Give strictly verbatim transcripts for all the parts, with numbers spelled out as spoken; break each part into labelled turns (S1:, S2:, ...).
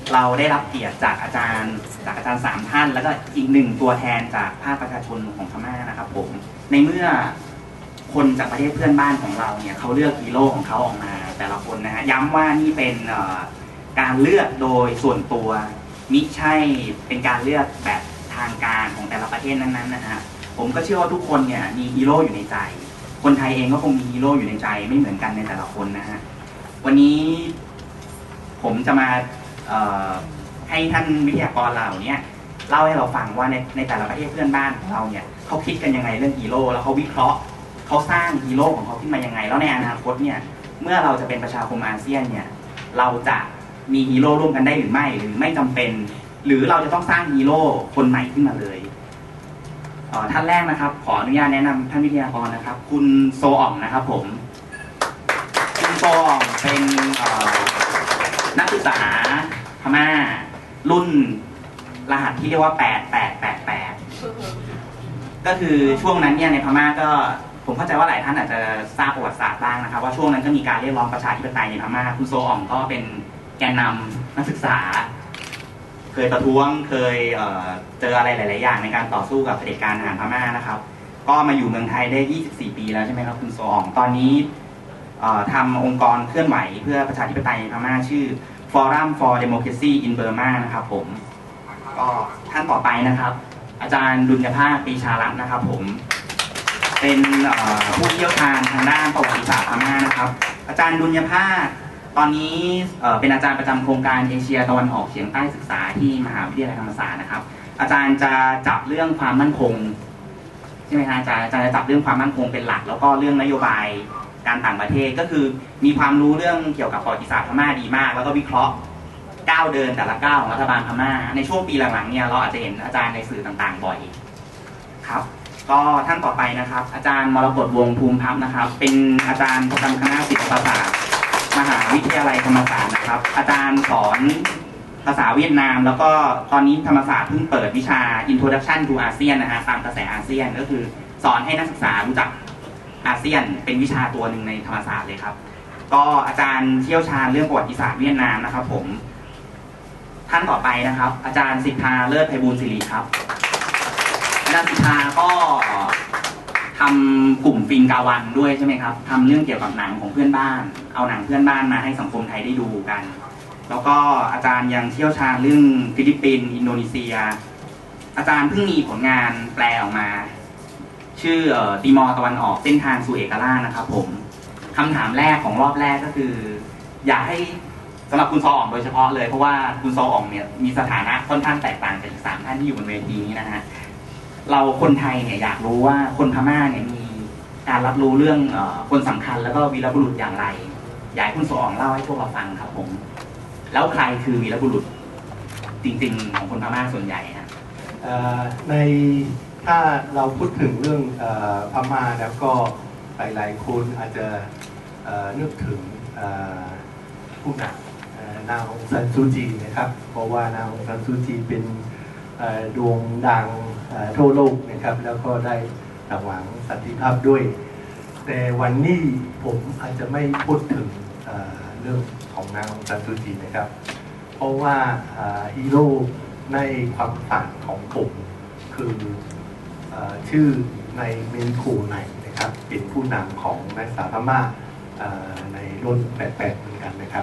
S1: เราได้รับเกียรติจากอาจารย์จากอาจารย์สามท่านแล้วก็อีกหนึ่งตัวแทนจากภาคประชาชนของพม่านะครับผมในเมื่อคนจากประเทศเพื่อนบ้านของเราเนี่ยเขาเลือกฮีโร่ของเขาออกมาแต่ละคนนะฮะย้ำว่านี่เป็นการเลือกโดยส่วนตัวมิใช่เป็นการเลือกแบบทางการของแต่ละประเทศนั้นๆนะฮะผมก็เชื่อว่าทุกคนเนี่ยมีฮีโร่อยู่ในใจคนไทยเองก็คงมีฮีโร่อยู่ในใจไม่เหมือนกันในแต่ละคนนะฮะวันนี้ผมจะมาให้ท่านวิทยากรเราเนี่ยเล่าให้เราฟังว่าในในแต่ละประเทศเพื่อนบ้านของเราเนี่ยเขาคิดกันยังไงเรื่องฮีโร่แล้วเขาวิเคราะห์เขาสร้างฮีโร่ของเขาขึ้นมายังไงแล้วในอนาคตเนี่ยเมื่อเราจะเป็นประชาคมอาเซียนเนี่ยเราจะมีฮีโร่ร่วมกันได้หรือไม่หรือไม่จำเป็นหรือเราจะต้องสร้างฮีโร่คนใหม่ขึ้นมาเลยท่านแรกนะครับขออนุญาตแนะนำท่านวิทยากรนะครับคุณโซอ่องนะครับผมคุณโซอ่องเป็นนักศึกษาพม่ารุ่นรหัสที่เรียกว่าแปด แปด แปด แปดก็คือช่วงนั้นเนี่ยในพม่าก็ผมเข้าใจว่าหลายท่านอาจจะทราบประวัติศาสตร์บ้างนะครับว่าช่วงนั้นก็มีการเรียกร้องประชาธิปไตยในพม่าคุณโซอ่องก็เป็นแกนนำนักศึกษาเคยประท้วงเคย เ, เจออะไรหลายๆอย่างในการต่อสู้กับเผด็จการทหารพม่านะครับก็มาอยู่เมืองไทยได้ยี่สิบสี่ปีแล้วใช่ไหมครับคุณโซอ่องตอนนี้ทำองค์กรเคลื่อนไหวเพื่อประชาธิปไตยในพม่าชื่อ Forum for Democracy in Burma นะครับผมก็ท่านต่อไปนะครับอาจารย์ดุลยภาคปรีชารัตน์นะครับผมเป็นผู้เชี่ยวชาญทางด้านประวัติศาสตร์พม่านะครับอาจารย์ดุลยภาคตอนนี้เป็นอาจารย์ประจำโครงการเอเชียตะวันออกเฉียงใต้ศึกษาที่มหาวิทยาลัยธรรมศาสตร์นะครับอาจารย์จะจับเรื่องความมั่นคงใช่ไหมคะอาจารย์อาจารย์จะจับเรื่องความมั่นคงเป็นหลักแล้วก็เรื่องนโยบายการต่างประเทศก็คือมีความรู้เรื่องเกี่ยวกับประวัติศาสตร์พม่าดีมากแล้วก็วิเคราะห์ก้าวเดินแต่ละก้าวของรัฐบาลพม่าในช่วงปีหลังๆเนี่ยเราอาจจะเห็นอาจารย์ในสื่อต่างๆบ่อยครับก็ท่านต่อไปนะครับอาจารย์มรกตวงศ์ภูมิพัฒน์นะครับเป็นอาจารย์ประจำคณะศิลปศาสตร์มหาวิทยาลัยธรรมศาสตร์นะครับอาจารย์สอนภาษาเวียดนามแล้วก็ตอนนี้ธรรมศาสตร์เพิ่งเปิดวิชา Introduction to อาเซียนนะฮะตามกระแสอาเซียนก็คือสอนให้นักศึกษารู้จักอาเซียนเป็นวิชาตัวหนึ่งในธรรมศาสตร์เลยครับก็อาจารย์เชี่ยวชาญเรื่องประวัติศาสตร์เวียดนามนะครับผมท่านต่อไปนะครับอาจารย์สิทธาเลิศไพบูลย์ศิริครับอาจารย์สิทธาก็ทำกลุ่มฟินกาวันด้วยใช่ไหมครับทำเรื่องเกี่ยวกับหนังของเพื่อนบ้านเอาหนังเพื่อนบ้านมาให้สังคมไทยได้ดูกันแล้วก็อาจารย์ยังเชี่ยวชาญเรื่องฟิลิปปินส์อินโดนีเซียอาจารย์เพิ่งมีผลงานแปลออกมาชื่อติมอร์ตะวันออกเส้นทางสู่เอกราชนะครับผมคำถามแรกของรอบแรกก็คืออยากให้สำหรับคุณซออ่องโดยเฉพาะเลยเพราะว่าคุณซออ่องเนี่ยมีสถานะค่อนข้างแตกต่างจากอีกสามท่านที่อยู่บนเวทีนี้นะฮะเราคนไทยเนี่ยอยากรู้ว่าคนพม่าเนี่ยมีการรับรู้เรื่องเอ่อคนสำคัญแล้วก็วีรบุรุษอย่างไรอยากให้คุณซออ่องเล่าให้พวกเราฟังครับผมแล้วใครคือวีรบุรุษจริงๆของคนพม่าส่วนใหญ่ฮะ
S2: ในถ้าเราพูดถึงเรื่องพม่าแล้วก็หลายๆคนอาจจะนึกถึงผู้นำนางองซานซูจีนะครับเพราะว่านางองซานซูจีเป็นดวงดังทั่วโลกนะครับแล้วก็ได้รางวัลสันติภาพด้วยแต่วันนี้ผมอาจจะไม่พูดถึงเรื่องของนางองซานซูจีนะครับเพราะว่าฮีโร่ในความฝันของผมคือชื่อในเมนคูไนนะครับเป็นผู้นำของนักศึกษาพม่าในรุ่นแปด เหมือนกันนะครับ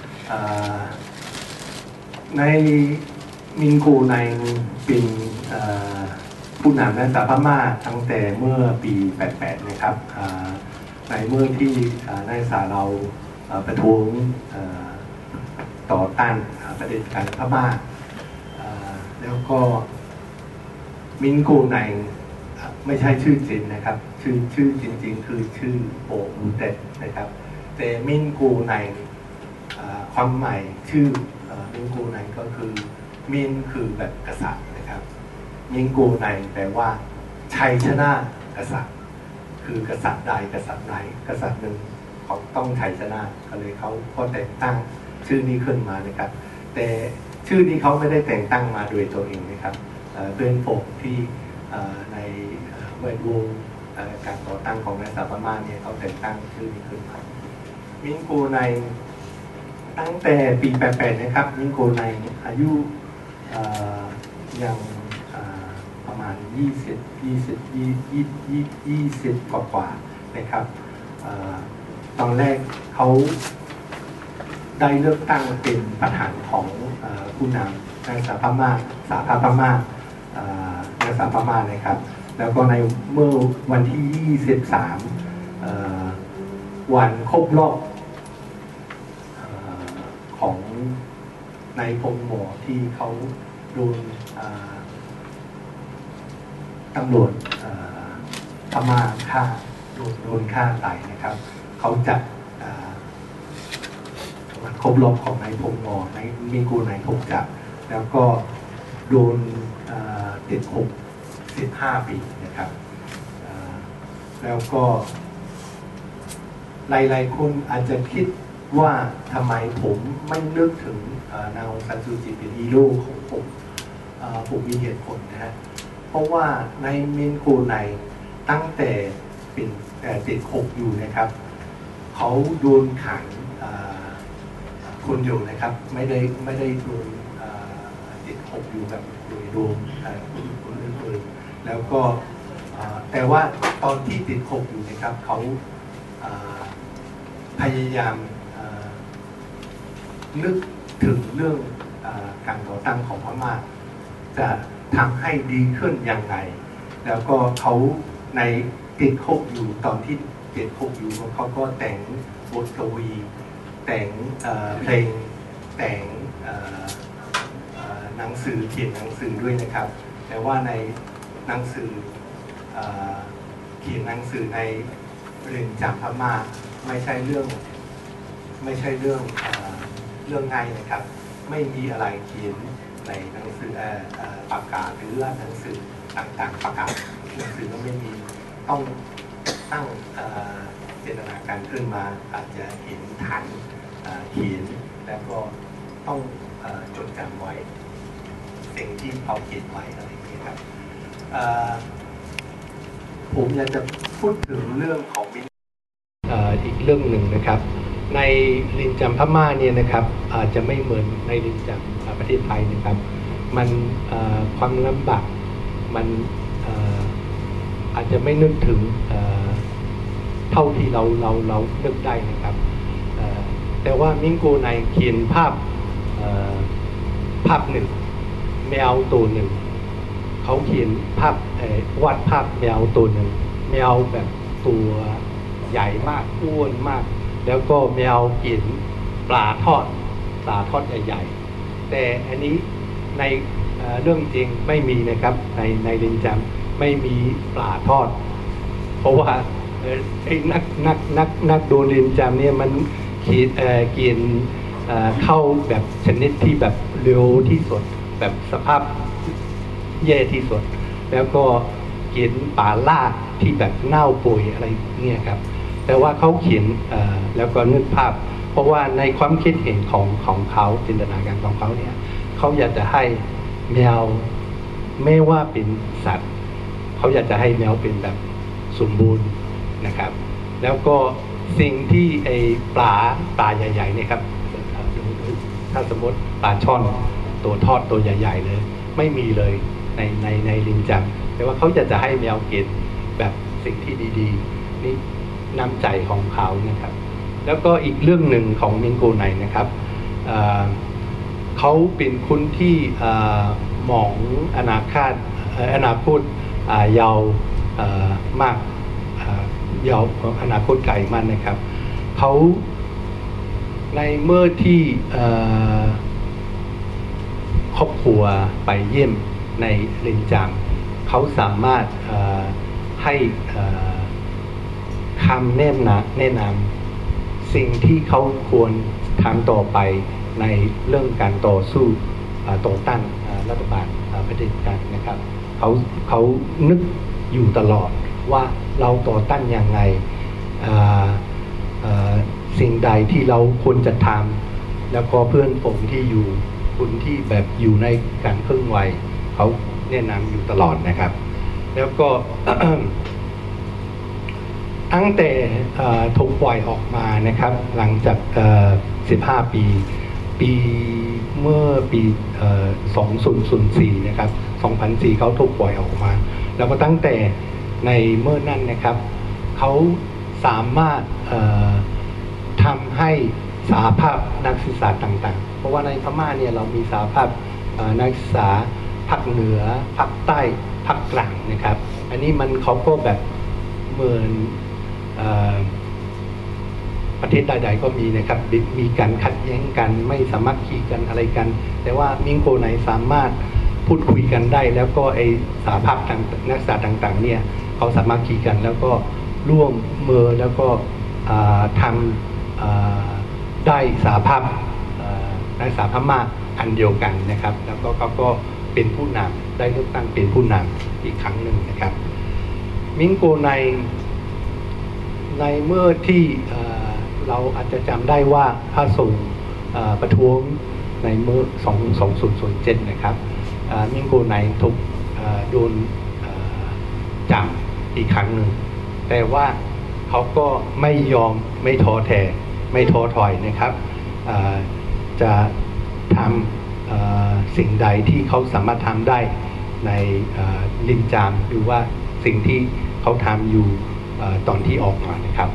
S2: ในมินคูไนเป็นผู้นำนักศึกษาพม่าตั้งแต่เมื่อปีแปด แปดนะครับในเมื่อที่นักศึกษาเราประท้วงต่อต้านเผด็จการพม่าแล้วก็มินคูไนไม่ใช่ชื่อจริงนะครับชื่อชื่อจริงๆคือชื่อโออูเต็ดนะครับแต่มินคูไนความหมายชื่อมินคูไนก็คือมินคือแบบกษัตริย์นะครับมินคูไนแปลว่าชัยชนะกษัตริย์คือกษัตริย์ใดกษัตริย์ไหนกษัตริย์หนึ่งเขาต้องชัยชนะก็เลยเขาก็แต่งตั้งชื่อนี้ขึ้นมานะครับแต่ชื่อนี้เขาไม่ได้แต่งตั้งมาโดยตัวเองนะครับเพื่อนผมที่ในแวดวงการต่อตั้งของนักศึกษาพม่าเนี่ยเขาแต่งตั้งชื่อนี้ขึ้นมามินคูไนตั้งแต่ปีแปดแปดนะครับมิงโกในอายุยังประมาณยี่สิบ ยี่สิบ ยี่สิบกว่ากว่านะครับตอนแรกเขาได้เลือกตั้งเป็นประธานของผู้นำในสหภาพม่าสหภาพม่าในสหภาพม่านะครับ แล้วก็ในเมื่อวันที่ยี่สิบสามวันครบรอบของนายพงษ์หมอที่เขาโดนตำรวจพม่าฆ่าโดนโดนฆ่าตายนะครับเขาจัดวันครบรอบของนายพงษ์หมอในมีกูนายพงษ์จัดแล้วก็โดนติดคุกสิบห้าปีนะครับแล้วก็หลายๆคนอาจจะคิดว่าทำไมผมไม่นึกถึงนางองซานซูจีเป็นฮีโร่ของผมผมมีเหตุผลนะฮะเพราะว่าในมินโกในตั้งแต่เป็นติดคุกอยู่นะครับเขาโดนขังคนอยู่นะครับไม่ได้ไม่ได้โดนติดคุกอยู่แบบโดยรวมคนอื่นๆแล้วก็แต่ว่าตอนที่ติดคุกอยู่นะครับเขาพยายามนึกถึงเรื่องอการก่อตั้งของพม่าจะทำให้ดีขึ้นยังไงแล้วก็เขาในติดคุกอยู่ตอนที่ติดคุกอยู่เขาก็แต่งบทกวีแต่งเพลงแต่งหนังสือเขียนหนังสือด้วยนะครับแต่ว่าในหนังสือเขียนหนังสือในเรือนจำพม่าไม่ใช่เรื่องไม่ใช่เรื่องเรื่องง่ายนะครับไม่มีอะไรเขียนในหนังสือประกาศหรือหนังสือต่างๆประกาศหนังสือก็ไม่มีต้องตั้งเจตนาการขึ้นมาอาจจะเห็นฐานเขียนแล้วก็ต้องจดจำไว้สิ่งที่เขาเขียนไว้อะไรอย่างนี้ครับผมอยากจะพูดถึงเรื่องของมินอีกเรื่องหนึ่งนะครับในเรือนจำพม่าเนี่ยนะครับอาจจะไม่เหมือนในเรือนจำประเทศไทยนะครับมันความลำบากมันอาจจะไม่นึกถึงเท่าที่เราเราเรานึกได้นะครับแต่ว่ามิงโกในเขียนภาพภาพหนึ่งแมวตัวหนึ่งเขาเขียนภาพวาดภาพแมวตัวหนึ่งแมวแบบตัวใหญ่มากอ้วนมากแล้วก็แมวกินปลาทอดปลาทอดใหญ่ๆแต่อันนี้ในเรื่องจริงไม่มีนะครับในในเรือนจำไม่มีปลาทอดเพราะว่าไอ้นักนักนักนักโดนเรือนจำเนี่ยมันกินกินเข้าแบบชนิดที่แบบเร็วที่สุดแบบสภาพแย่ที่สุดแล้วก็กินปลาล่าที่แบบเน่าเปื่อยอะไรเนี่ยครับแต่ว่าเขาเขียนแล้วก็นึกภาพเพราะว่าในความคิดเห็นของของเขาจินตนาการของเขาเนี่ยเขาอยากจะให้แมวไม่ว่าเป็นสัตว์เขาอยากจะให้แมวเป็นแบบสมบูรณ์นะครับแล้วก็สิ่งที่ไอปลาปลาใหญ่ๆเนี่ยครับถ้าสมมติปลาช่อนตัวทอดตัวใหญ่ๆเลยไม่มีเลยในในในเรือนจำแต่ว่าเขาจะจะให้แมวกินแบบสิ่งที่ดีๆนี่น้ำใจของเขานะครับแล้วก็อีกเรื่องหนึ่งของมิงโกในนะครับเขาเป็นคนที่มองอนาคตอนาคตยาวมากยาวอนาคตไกลมากนะครับเขาในเมื่อที่ครอบครัวไปเยี่ยมในเรือนจำเขาสามารถให้คำแนะนำแนะนำสิ่งที่เขาควรทำต่อไปในเรื่องการต่อสู้ต่อต้านรัฐบาลเผด็จการนะครับเขาเขานึกอยู่ตลอดว่าเราต่อต้านยังไงสิ่งใดที่เราควรจะทำแล้วก็เพื่อนผมที่อยู่คนที่แบบอยู่ในการเคลื่อนไหวเขาแนะนำอยู่ตลอดนะครับแล้วก็ตั้งแต่ถูกปล่อยออกมานะครับหลังจากสิบห้าปีปีเมื่อปีสองพันสี่นะครับสองพันสี่เขาถูกปล่อยออกมาแล้วก็ตั้งแต่ในเมื่อนั้นนะครับเขาสามารถทำให้สหภาพนักศึกษาต่างๆเพราะว่าในพม่าเนี่ยเรามีสหภาพนักศึกษาภาคเหนือภาคใต้ภาคกลางนะครับอันนี้มันเขาก็แบบเหมือนประเทศใดๆก็มีนะครับมีการขัดแย้งกันไม่สามารถขี่กันอะไรกันแต่ว่ามิงโกไหนสามารถพูดคุยกันได้แล้วก็ไอสหภาพนักศึกษาต่างๆเนี่ยเขาสามารถขี่กันแล้วก็ร่วมมือแล้วก็ทำได้สหภาพนักศึกษาพม่าอันเดียวกันนะครับแล้วก็เขาก็เป็นผู้นำได้เลือกตั้งเป็นผู้นำอีกครั้งหนึ่งนะครับมิงโกในในเมื่อที่เราอาจจะจำได้ว่าพระสงฆ์ประท้วงในเมื่อสองพันเจ็ดนะครับมิงโกในถูกโดนจับอีกครั้งหนึ่งแต่ว่าเขาก็ไม่ยอมไม่ท้อแท้ไม่ท้อถอยนะครับจะทำสิ่งใดที่เขาสามารถทำได้ในลินจามหรือว่าสิ่งที่เขาทำอยู่ตอนที่ออกมานะครับ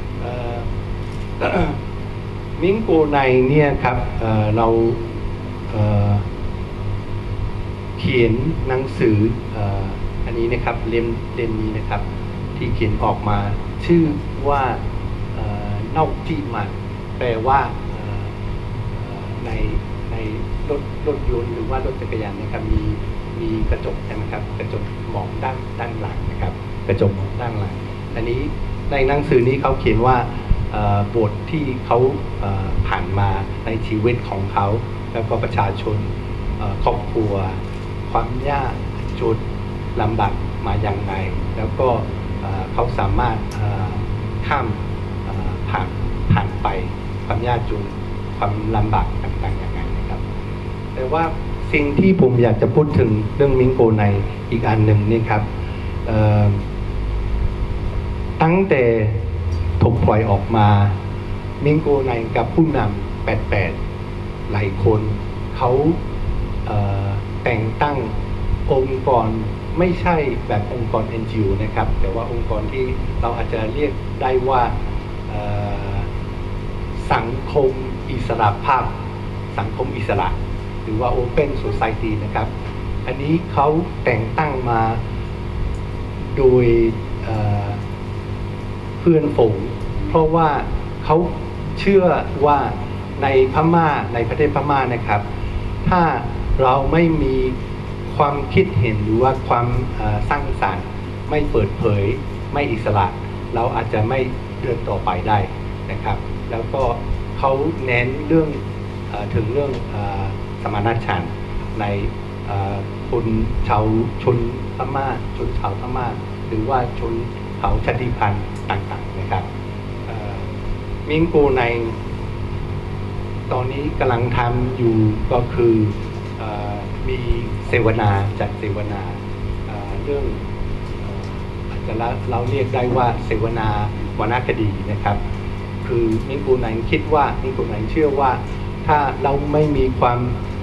S2: มิงโกในเนี่ยครับเเราเเขียนหนังสืออันนี้นะครับเล่มเล่มนี้นะครับที่เขียนออกมาชื่อว่าเน่าจีมันแปลว่าในในรถรถยนต์หรือว่ารถจักรยานนะครับมีมีกระจกใช่ไหมครับกระจกมองด้านด้านหลังนะครับกระจกมองด้านหลังอันนี้ในหนังสือนี้เขาเขียนว่าบทที่เขาผ่านมาในชีวิตของเขาแล้วก็ประชาชนครอบครัวความยากจนลำบากมาอย่างไรแล้วก็เขาสามารถข้ามผ่านผ่านไปความยากจนความลำบากต่างๆอย่างไรนะครับแต่ว่าสิ่งที่ผมอยากจะพูดถึงเรื่องมิงโกในอีกอันหนึ่งนี่ครับตั้งแต่ถูกปล่อยออกมามิงโกในกับผู้นำแปดแปดหลายคนเขาแต่งตั้งองค์กรไม่ใช่แบบองค์กร เอ็น จี โอ นะครับแต่ว่าองค์กรที่เราอาจจะเรียกได้ว่าสังคมอิสระภาพสังคมอิสระหรือว่า Open Society นะครับอันนี้เขาแต่งตั้งมาโดยเพื่อนฝูงเพราะว่าเขาเชื่อว่าในพม่าในประเทศพม่านะครับถ้าเราไม่มีความคิดเห็นหรือว่าความสร้างสรรค์ไม่เปิดเผยไม่อิสระเราอาจจะไม่เดินต่อไปได้นะครับแล้วก็เขาเน้นเรื่องถึงเรื่องสมานฉันท์ในคนชาวชนพม่าชนชาวพม่าหรือว่าชนเผ่าชาติพันธุ์ต่างๆนะครับมิงโกในตอนนี้กำลังทำอยู่ก็คือมีเสวนาจัดเสวนาเรื่องอาจจะเราเรียกได้ว่าเสวนาวรรณคดีนะครับคือมิงโกในคิดว่ามิงโกในเชื่อว่าถ้าเราไม่มีความ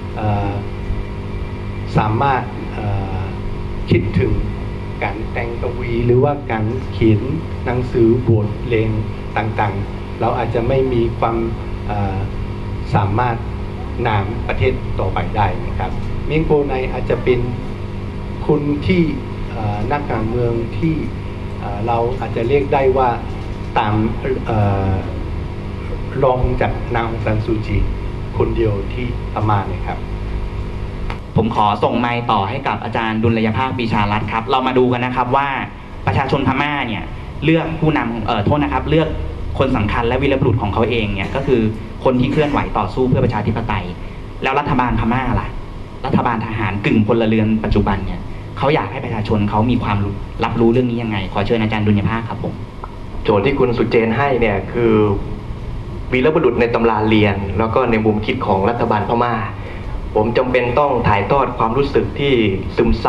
S2: สามารถคิดถึงการแต่งกวีหรือว่าการเขียนหนังสือบทเพลงต่างๆเราอาจจะไม่มีความสามารถนำประเทศต่อไปได้นะครับมิงโกในอาจจะเป็นคนที่นักการเมืองที่เราอาจจะเรียกได้ว่าตามรองจากนางองซานซูจีคนเดียวที่พม่าเลยครับ
S1: ผมขอส่งไมค์ต่อให้กับอาจารย์ดุลยภาคปีชารัตน์ครับเรามาดูกันนะครับว่าประชาชนพม่าเนี่ยเลือกผู้นำเอ่อโทษนะครับเลือกคนสำคัญและวีรบุรุษของเขาเองเนี่ยก็คือคนที่เคลื่อนไหวต่อสู้เพื่อประชาธิปไตยแล้วรัฐบาลพม่าล่ะรัฐบาลทหารกึ่งพลเรือนปัจจุบันเนี่ยเขาอยากให้ประชาชนเขามีความรับรู้เรื่องนี้ยังไงขอเชิญอาจารย์ดุลยภาคครับผม
S3: โจทย์ที่คุณสุเจนให้เนี่ยคือวีรบุรุษในตำราเรียนแล้วก็ในมุมคิดของรัฐบาลพม่าผมจำเป็นต้องถ่ายทอดความรู้สึกที่ซึมซับ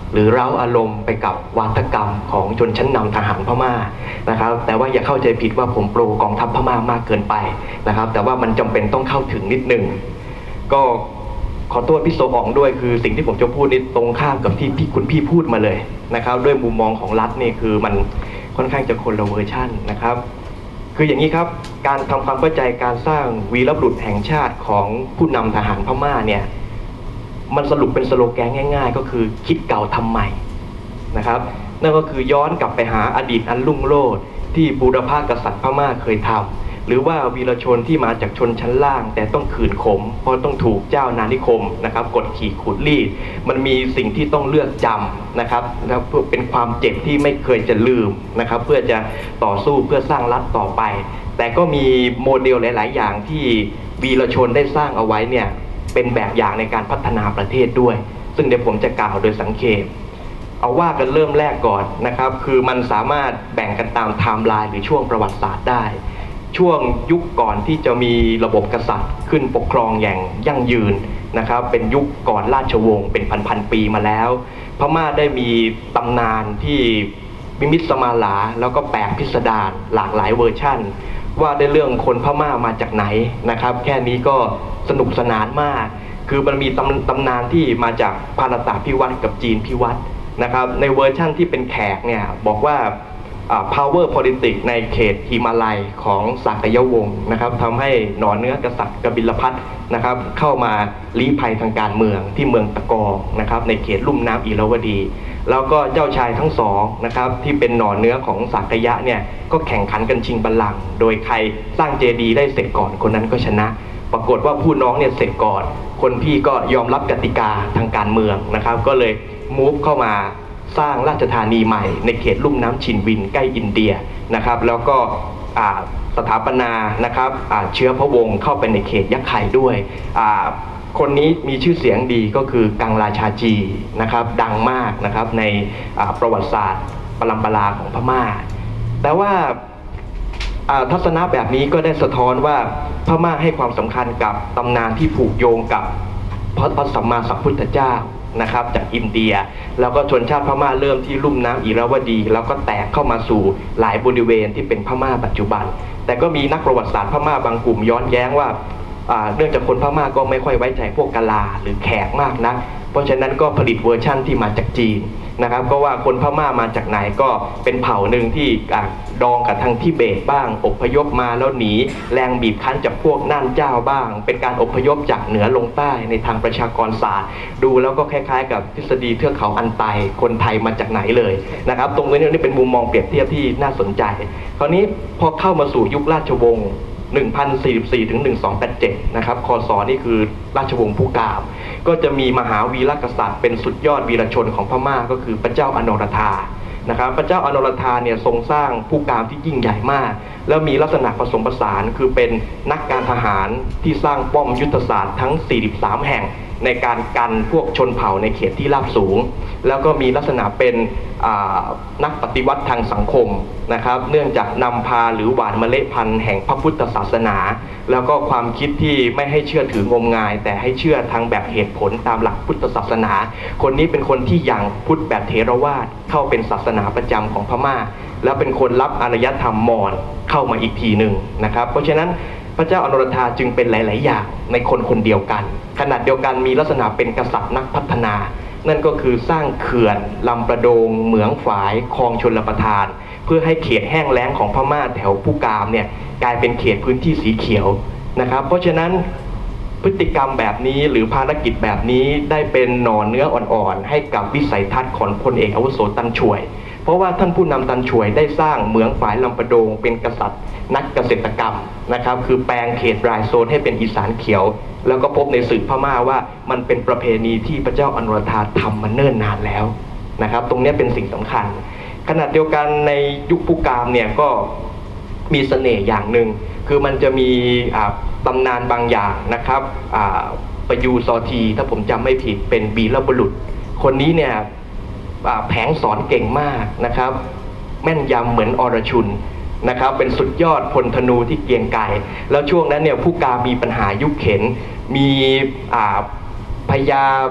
S3: หรือเร้าอารมณ์ไปกับวาทกรรมของชนชั้นนำทหารพม่านะครับแต่ว่าอย่าเข้าใจผิดว่าผมโปรกองทัพพม่ามากเกินไปนะครับแต่ว่ามันจำเป็นต้องเข้าถึงนิดหนึ่งก็ขอโทษพี่โซอ๋องด้วยคือสิ่งที่ผมจะพูดนี่ตรงข้ามกับที่พี่คุณพี่พูดมาเลยนะครับด้วยมุมมองของรัฐนี่คือมันค่อนข้างจะคนละเวอร์ชันนะครับคืออย่างนี้ครับการทำความเข้าใจการสร้างวีรบุรุษแห่งชาติของผู้นำทหารพม่าเนี่ยมันสรุปเป็นสโลแกนง่ายๆก็คือคิดเก่าทำใหม่นะครับนั่นก็คือย้อนกลับไปหาอดีตอันรุ่งโรจน์ที่บูรพากษัตริย์พม่าเคยทำหรือว่าวีรชนที่มาจากชนชั้นล่างแต่ต้องขืนขมเพราะต้องถูกเจ้านานิคมนะครับกดขี่ขูดรีดมันมีสิ่งที่ต้องเลือกจำนะครับแล้วเพื่อเป็นความเจ็บที่ไม่เคยจะลืมนะครับเพื่อจะต่อสู้เพื่อสร้างรัฐต่อไปแต่ก็มีโมเดลหลายๆอย่างที่วีรชนได้สร้างเอาไว้เนี่ยเป็นแบบอย่างในการพัฒนาประเทศด้วยซึ่งเดี๋ยวผมจะกล่าวโดยสังเขปเอาว่ากันเริ่มแรกก่อนนะครับคือมันสามารถแบ่งกันตามไทม์ไลน์หรือช่วงประวัติศาสตร์ได้ช่วงยุคก่อนที่จะมีระบบกษัตริย์ขึ้นปกครองอย่างยั่งยืนนะครับเป็นยุคก่อนราชวงศ์เป็นพันๆปีมาแล้วพม่าได้มีตำนานที่วิมิตสมาลาแล้วก็แปลกพิสดารหลากหลายเวอร์ชั่นว่าได้เรื่องคนพม่ามาจากไหนนะครับแค่นี้ก็สนุกสนานมากคือมันมีตำตำนานที่มาจากภารตาพิวัตรกับจีนพิวัตรนะครับในเวอร์ชั่นที่เป็นแขกเนี่ยบอกว่าpower politics ในเขตหิมาลัยของสักยวงศ์นะครับทำให้หนอนเนื้อกษัตริย์กบิลพัทนะครับเข้ามาลี้ภัยทางการเมืองที่เมืองตะกองนะครับในเขตลุ่มน้ำอิราวดีแล้วก็เจ้าชายทั้งสองนะครับที่เป็นหนอนเนื้อของสักยะเนี่ยก็แข่งขันกันชิงบัลลังก์โดยใครสร้างเจดีย์ได้เสร็จก่อนคนนั้นก็ชนะปรากฏว่าผู้น้องเนี่ยเสร็จก่อนคนพี่ก็ยอมรับกติกาทางการเมืองนะครับก็เลยมูฟเข้ามาสร้างราชธานีใหม่ในเขตลุ่มน้ำชินวินใกล้อินเดียนะครับแล้วก็สถาปนานะครับเชื้อพระวงศ์เข้าไปในเขตยักษ์ไข่ด้วยคนนี้มีชื่อเสียงดีก็คือกังราชาจีนะครับดังมากนะครับในประวัติศาสตร์ปรัมปราของพม่าแต่ว่าทัศนะแบบนี้ก็ได้สะท้อนว่าพม่าให้ความสำคัญกับตำนานที่ผูกโยงกับพระสัมมาสัมพุทธเจ้านะครับจากอินเดียแล้วก็ชนชาติพม่าเริ่มที่ลุ่มน้ำอิราวดีแล้วก็แตกเข้ามาสู่หลายบริเวณที่เป็นพม่าปัจจุบันแต่ก็มีนักประวัติศาสตร์พม่าบางกลุ่มย้อนแย้งว่าเนื่องจากคนพม่าก็ไม่ค่อยไว้ใจพวกกะลาหรือแขกมากนักเพราะฉะนั้นก็ผลิตเวอร์ชั่นที่มาจากจีนนะครับก็ว่าคนพม่ามาจากไหนก็เป็นเผ่าหนึ่งที่ดองกับทางทิเบตบ้างอพยพมาแล้วหนีแรงบีบคั้นจากพวกน่านเจ้าบ้างเป็นการอพยพจากเหนือลงใต้ในทางประชากรศาสตร์ดูแล้วก็คล้ายๆกับทฤษฎีเทือกเขาอันไตคนไทยมาจากไหนเลยนะครับตรงนี้นี่เป็นมุมมองเปรียบเทียบที่น่าสนใจคราวนี้พอเข้ามาสู่ยุคราชวงศ์หนึ่งพันสี่สิบสี่ถึงหนึ่งพันสองร้อยแปดสิบเจ็ดนะครับคศนี่คือราชวงศ์ผู้กามก็จะมีมหาวีรกษัตริย์เป็นสุดยอดวีรชนของพม่าก็คือพระเจ้าอนรธานะครับพระเจ้าอนรธาเนี่ยทรงสร้างผู้กามที่ยิ่งใหญ่มากแล้วมีลักษณะผสมผสานคือเป็นนักการทหารที่สร้างป้อมยุทธศาสตร์ทั้งสี่สิบสามแห่งในการกันพวกชนเผ่าในเขตที่ราบสูงแล้วก็มีลักษณะเป็นนักปฏิวัติทางสังคมนะครับเนื่องจากนำพาหรือหว่านเมล็ดพันธุ์แห่งพระพุทธศาสนาแล้วก็ความคิดที่ไม่ให้เชื่อถืองมงายแต่ให้เชื่อทางแบบเหตุผลตามหลักพุทธศาสนาคนนี้เป็นคนที่ยังพุทธแบบเถรวาทเข้าเป็นศาสนาประจำของพม่าแล้วเป็นคนรับอารยธรรมมอญเข้ามาอีกทีหนึ่งนะครับเพราะฉะนั้นพระเจ้าอนรธาจึงเป็นหลายๆอย่างในคนคนเดียวกันขนาดเดียวกันมีลักษณะเป็นกษัตริย์นักพัฒนานั่นก็คือสร้างเขื่อนลำประโดงเหมืองฝายคลองชลประทานเพื่อให้เขตแห้งแล้งของพม่าแถวผู้กามเนี่ยกลายเป็นเขตพื้นที่สีเขียวนะครับเพราะฉะนั้นพฤติกรรมแบบนี้หรือภารกิจแบบนี้ได้เป็นหน่อเนื้ออ่อนๆให้กับวิสัยทัศน์ของพลเอกอาวุโสตันช่วยเพราะว่าท่านผู้นำตันช่วยได้สร้างเหมืองฝายลำประโดงเป็นกษัตริย์นักเกษตรกรรมนะครับคือแปลงเขตรายโซนให้เป็นอีสานเขียวแล้วก็พบในสื่อพม่าว่ามันเป็นประเพณีที่พระเจ้าอนรธาทำมาเนิ่นนานแล้วนะครับตรงนี้เป็นสิ่งสำคัญขณะเดียวกันในยุคผู้กามเนี่ยก็มีเสน่ห์อย่างหนึ่งคือมันจะมีตำนานบางอย่างนะครับประยูซอทีถ้าผมจำไม่ผิดเป็นวีรบุรุษคนนี้เนี่ยแผงสอนเก่งมากนะครับแม่นยำเหมือนอรชุนนะครับเป็นสุดยอดพลธนูที่เกรียงไกรแล้วช่วงนั้นเนี่ยผู้กามมีปัญหายุคเข็นมีพญา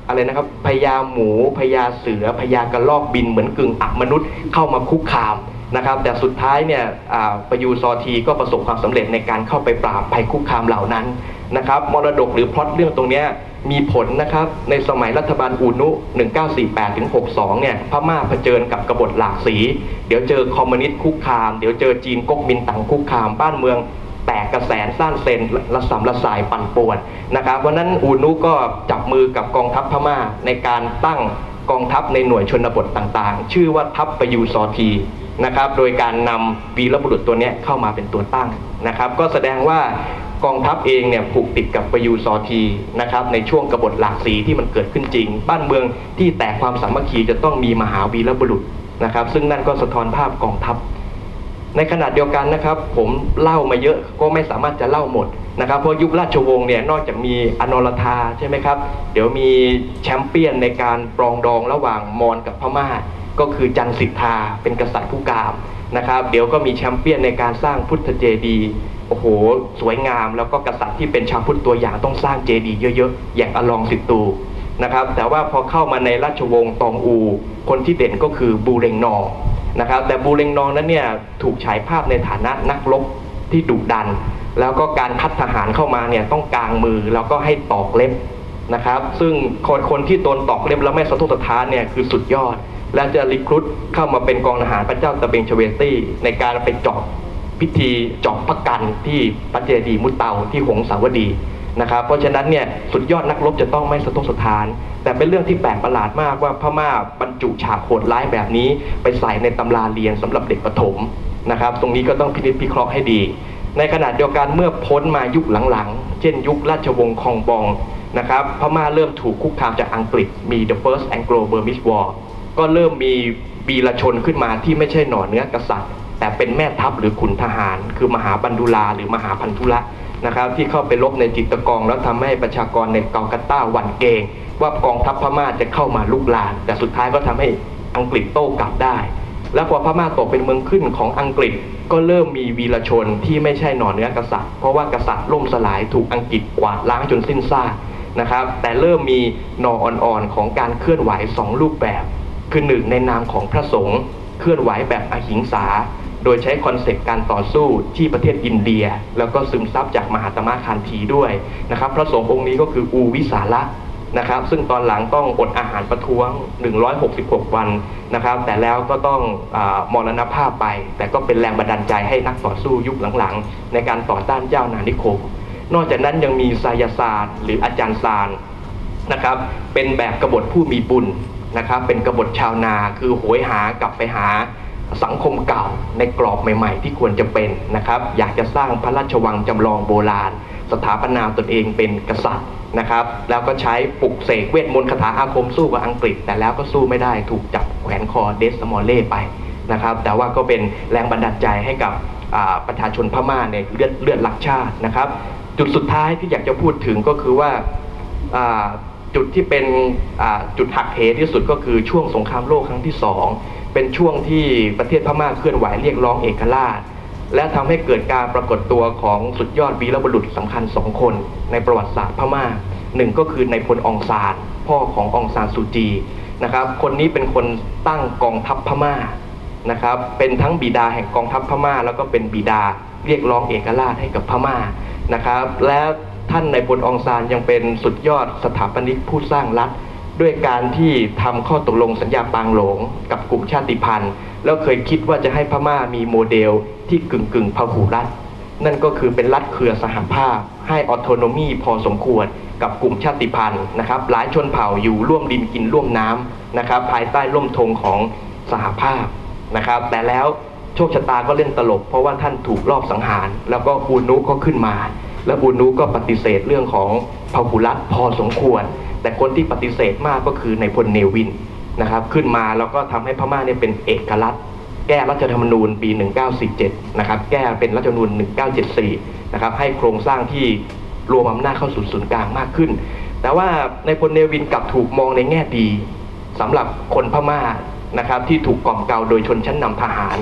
S3: อะไรนะครับพญาหมูพญาเสือพญากระรอกบินเหมือนกึ่งอับมนุษย์เข้ามาคุกคามนะครับแต่สุดท้ายเนี่ยประยูรซอทีก็ประสบความสำเร็จในการเข้าไปปราบภัยคุกคามเหล่านั้นนะครับมรดกหรือพล็อตเรื่องตรงนี้มีผลนะครับในสมัยรัฐบาลอูนุหนึ่งเก้าสี่แปดถึงหกสองเนี่ยพม่าเผชิญกับกบฏหลากสีเดี๋ยวเจอคอมมิวนิสต์คุกคามเดี๋ยวเจอจีนก๊กมินตั๋งคุกคามบ้านเมืองแตกกระแสนซ่านเซนระสำระสายปั่นป่วนนะครับวันนั้นอูนุก็จับมือกับกองทัพพม่าในการตั้งกองทัพในหน่วยชนบทต่างๆชื่อว่าทัพประยูรซอทีนะครับโดยการนำวีรบุรุษตัวนี้เข้ามาเป็นตัวตั้งนะครับก็แสดงว่ากองทัพเองเนี่ยผูกติดกับประยูรซอทีนะครับในช่วงกบฏหลากสีที่มันเกิดขึ้นจริงบ้านเมืองที่แตกความสามัคคีจะต้องมีมหาวีรบุรุษนะครับซึ่งนั่นก็สะท้อนภาพกองทัพในขณะเดียวกันนะครับผมเล่ามาเยอะก็ไม่สามารถจะเล่าหมดนะครับเพราะยุคราชวงศ์เนี่ยนอกจากมีอนรธาใช่ไหมครับเดี๋ยวมีแชมเปี้ยนในการปรองดองระหว่างมอญกับพม่าก็คือจันทร์สิทธาเป็นกษัตริย์ผู้กามนะครับเดี๋ยวก็มีแชมเปี้ยนในการสร้างพุทธเจดีย์โอ้โหสวยงามแล้วก็กษัตริย์ที่เป็นชาวพุทธตัวอย่างต้องสร้างเจดีย์เยอะๆอย่างอลองสิตูนะครับแต่ว่าพอเข้ามาในราชวงศ์ตองอูคนที่เด่นก็คือบูเรงนองนะครับแต่บูเรงนองนั้นเนี่ยถูกฉายภาพในฐานะนักรบที่ดุดันแล้วก็การคัดทหารเข้ามาเนี่ยต้องกางมือแล้วก็ให้ตอกเล็บนะครับซึ่งคนคนที่โดนตอกเล็บแล้วไม่สะทกสะท้านเนี่ยคือสุดยอดและจะรีครูทเข้ามาเป็นกองทหารพระเจ้าตะเบงชเวตี้ในการไปเจาะพิธีเจาะพระกันที่พระเจดีย์มุตเตาที่หงสาวดีนะครับเพราะฉะนั้นเนี่ยสุดยอดนักรบจะต้องไม่สะทกสะท้านแต่เป็นเรื่องที่แปลกประหลาดมากว่าพม่าบรรจุฉากโหดร้ายแบบนี้ไปใส่ในตำราเรียนสำหรับเด็กประถมนะครับตรงนี้ก็ต้องพินิจพิเคราะห์ให้ดีในขณะเดียวกันเมื่อพ้นมายุคหลังๆเช่นยุคราชวงศ์คองบองนะครับพม่าเริ่มถูกคุกคามจากอังกฤษมี The First Anglo-Burmese War ก็เริ่มมีวีรชนขึ้นมาที่ไม่ใช่หน่อเนื้อกษัตริย์แต่เป็นแม่ทัพหรือขุนทหารคือมหาบันดุลาหรือมหาพันธุละนะครับที่เข้าไปรบในจิตรกองแล้วทำให้ประชากรในกัลกัตตาหวั่นเกรงว่ากองทัพพม่าจะเข้ามาลุกลานแต่สุดท้ายก็ทำให้อังกฤษโต้กลับได้แล้วพอพม่าตกเป็นเมืองขึ้นของอังกฤษก็เริ่มมีวีรชนที่ไม่ใช่หน่อเนื้อกษัตริย์เพราะว่ากษัตริย์ล่มสลายถูกอังกฤษกวาดล้างจนสิ้นซากนะครับแต่เริ่มมีหน่ออ่อนๆของการเคลื่อนไหวสองรูปแบบคือหนึ่งในนามของพระสงฆ์เคลื่อนไหวแบบอหิงสาโดยใช้คอนเซปต์การต่อสู้ที่ประเทศอินเดียแล้วก็ซึมซับจากมหาตมะคานธีด้วยนะครับพระสงฆ์องค์นี้ก็คืออูวิสาระนะครับซึ่งตอนหลังต้องอดอาหารประท้วงหนึ่งร้อยหกสิบหกวันนะครับแต่แล้วก็ต้องอมรณภาพไปแต่ก็เป็นแรงบันดาลใจให้นักต่อสู้ยุคหลังๆในการต่อต้านเจ้านานิคมนอกจากนั้นยังมีไสยศาสตร์หรืออาจารย์ซานนะครับเป็นแบบกบฏผู้มีบุญนะครับเป็นกบฏชาวนาคือโหยหากลับไปหาสังคมเก่าในกรอบใหม่ๆที่ควรจะเป็นนะครับอยากจะสร้างพระราชวังจำลองโบราณสถาปนาตนเองเป็นกษัตริย์นะครับแล้วก็ใช้ปลุกเสกเวทมนต์คาถาอาคมสู้กับอังกฤษแต่แล้วก็สู้ไม่ได้ถูกจับแขวนคอเดสมอลเล่ไปนะครับแต่ว่าก็เป็นแรงบันดาลใจให้กับประชาชนพม่าในเลือดเลือดรักชาตินะครับจุดสุดท้ายที่อยากจะพูดถึงก็คือว่าจุดที่เป็นจุดหักเหที่สุดก็คือช่วงสงครามโลกครั้งที่สองเป็นช่วงที่ประเทศพม่าเคลื่อนไหวเรียกร้องเอกราชและทำให้เกิดการปรากฏตัวของสุดยอดวีรบุรุษสำคัญสองคนในประวัติศาสตร์พม่าหนึ่งก็คือนายพลองซานพ่อขององซานซูจีนะครับคนนี้เป็นคนตั้งกองทัพพม่านะครับเป็นทั้งบิดาแห่งกองทัพพม่าแล้วก็เป็นบิดาเรียกร้องเอกราชให้กับพม่านะครับและท่านนายพลองซานยังเป็นสุดยอดสถาปนิกผู้สร้างรัฐด้วยการที่ทำข้อตกลงสัญญาปางหลงกับกลุ่มชาติพันธุ์แล้วเคยคิดว่าจะให้พม่ามีโมเดลที่กึ่งกึ่งพหุรัฐนั่นก็คือเป็นรัฐเครือสหภาพให้ออโตโนมีพอสมควรกับกลุ่มชาติพันธุ์นะครับหลายชนเผ่าอยู่ร่วมดินกินร่วมน้ำนะครับภายใต้ร่มธงของสหภาพนะครับแต่แล้วโชคชะตาก็เล่นตลกเพราะว่าท่านถูกลอบสังหารแล้วก็อูนุก็ขึ้นมาและอูนุก็ปฏิเสธเรื่องของพหุรัฐพอสมควรแต่คนที่ปฏิเสธมากก็คือนายพลเนวินนะครับขึ้นมาแล้วก็ทำให้พม่าเนี่ยเป็นเอกรัฐแก้รัฐธรรมนูญปีหนึ่งเก้าสี่เจ็ดนะครับแก้เป็นรัฐธรรมนูญหนึ่งเก้าเจ็ดสี่นะครับให้โครงสร้างที่รวมอำนาจเข้าสู่ศูนย์กลางมากขึ้นแต่ว่านายพลเนวินกลับถูกมองในแง่ดีสำหรับคนพม่านะครับที่ถูกกล่อมเกลาโดยชนชั้นนำทหาร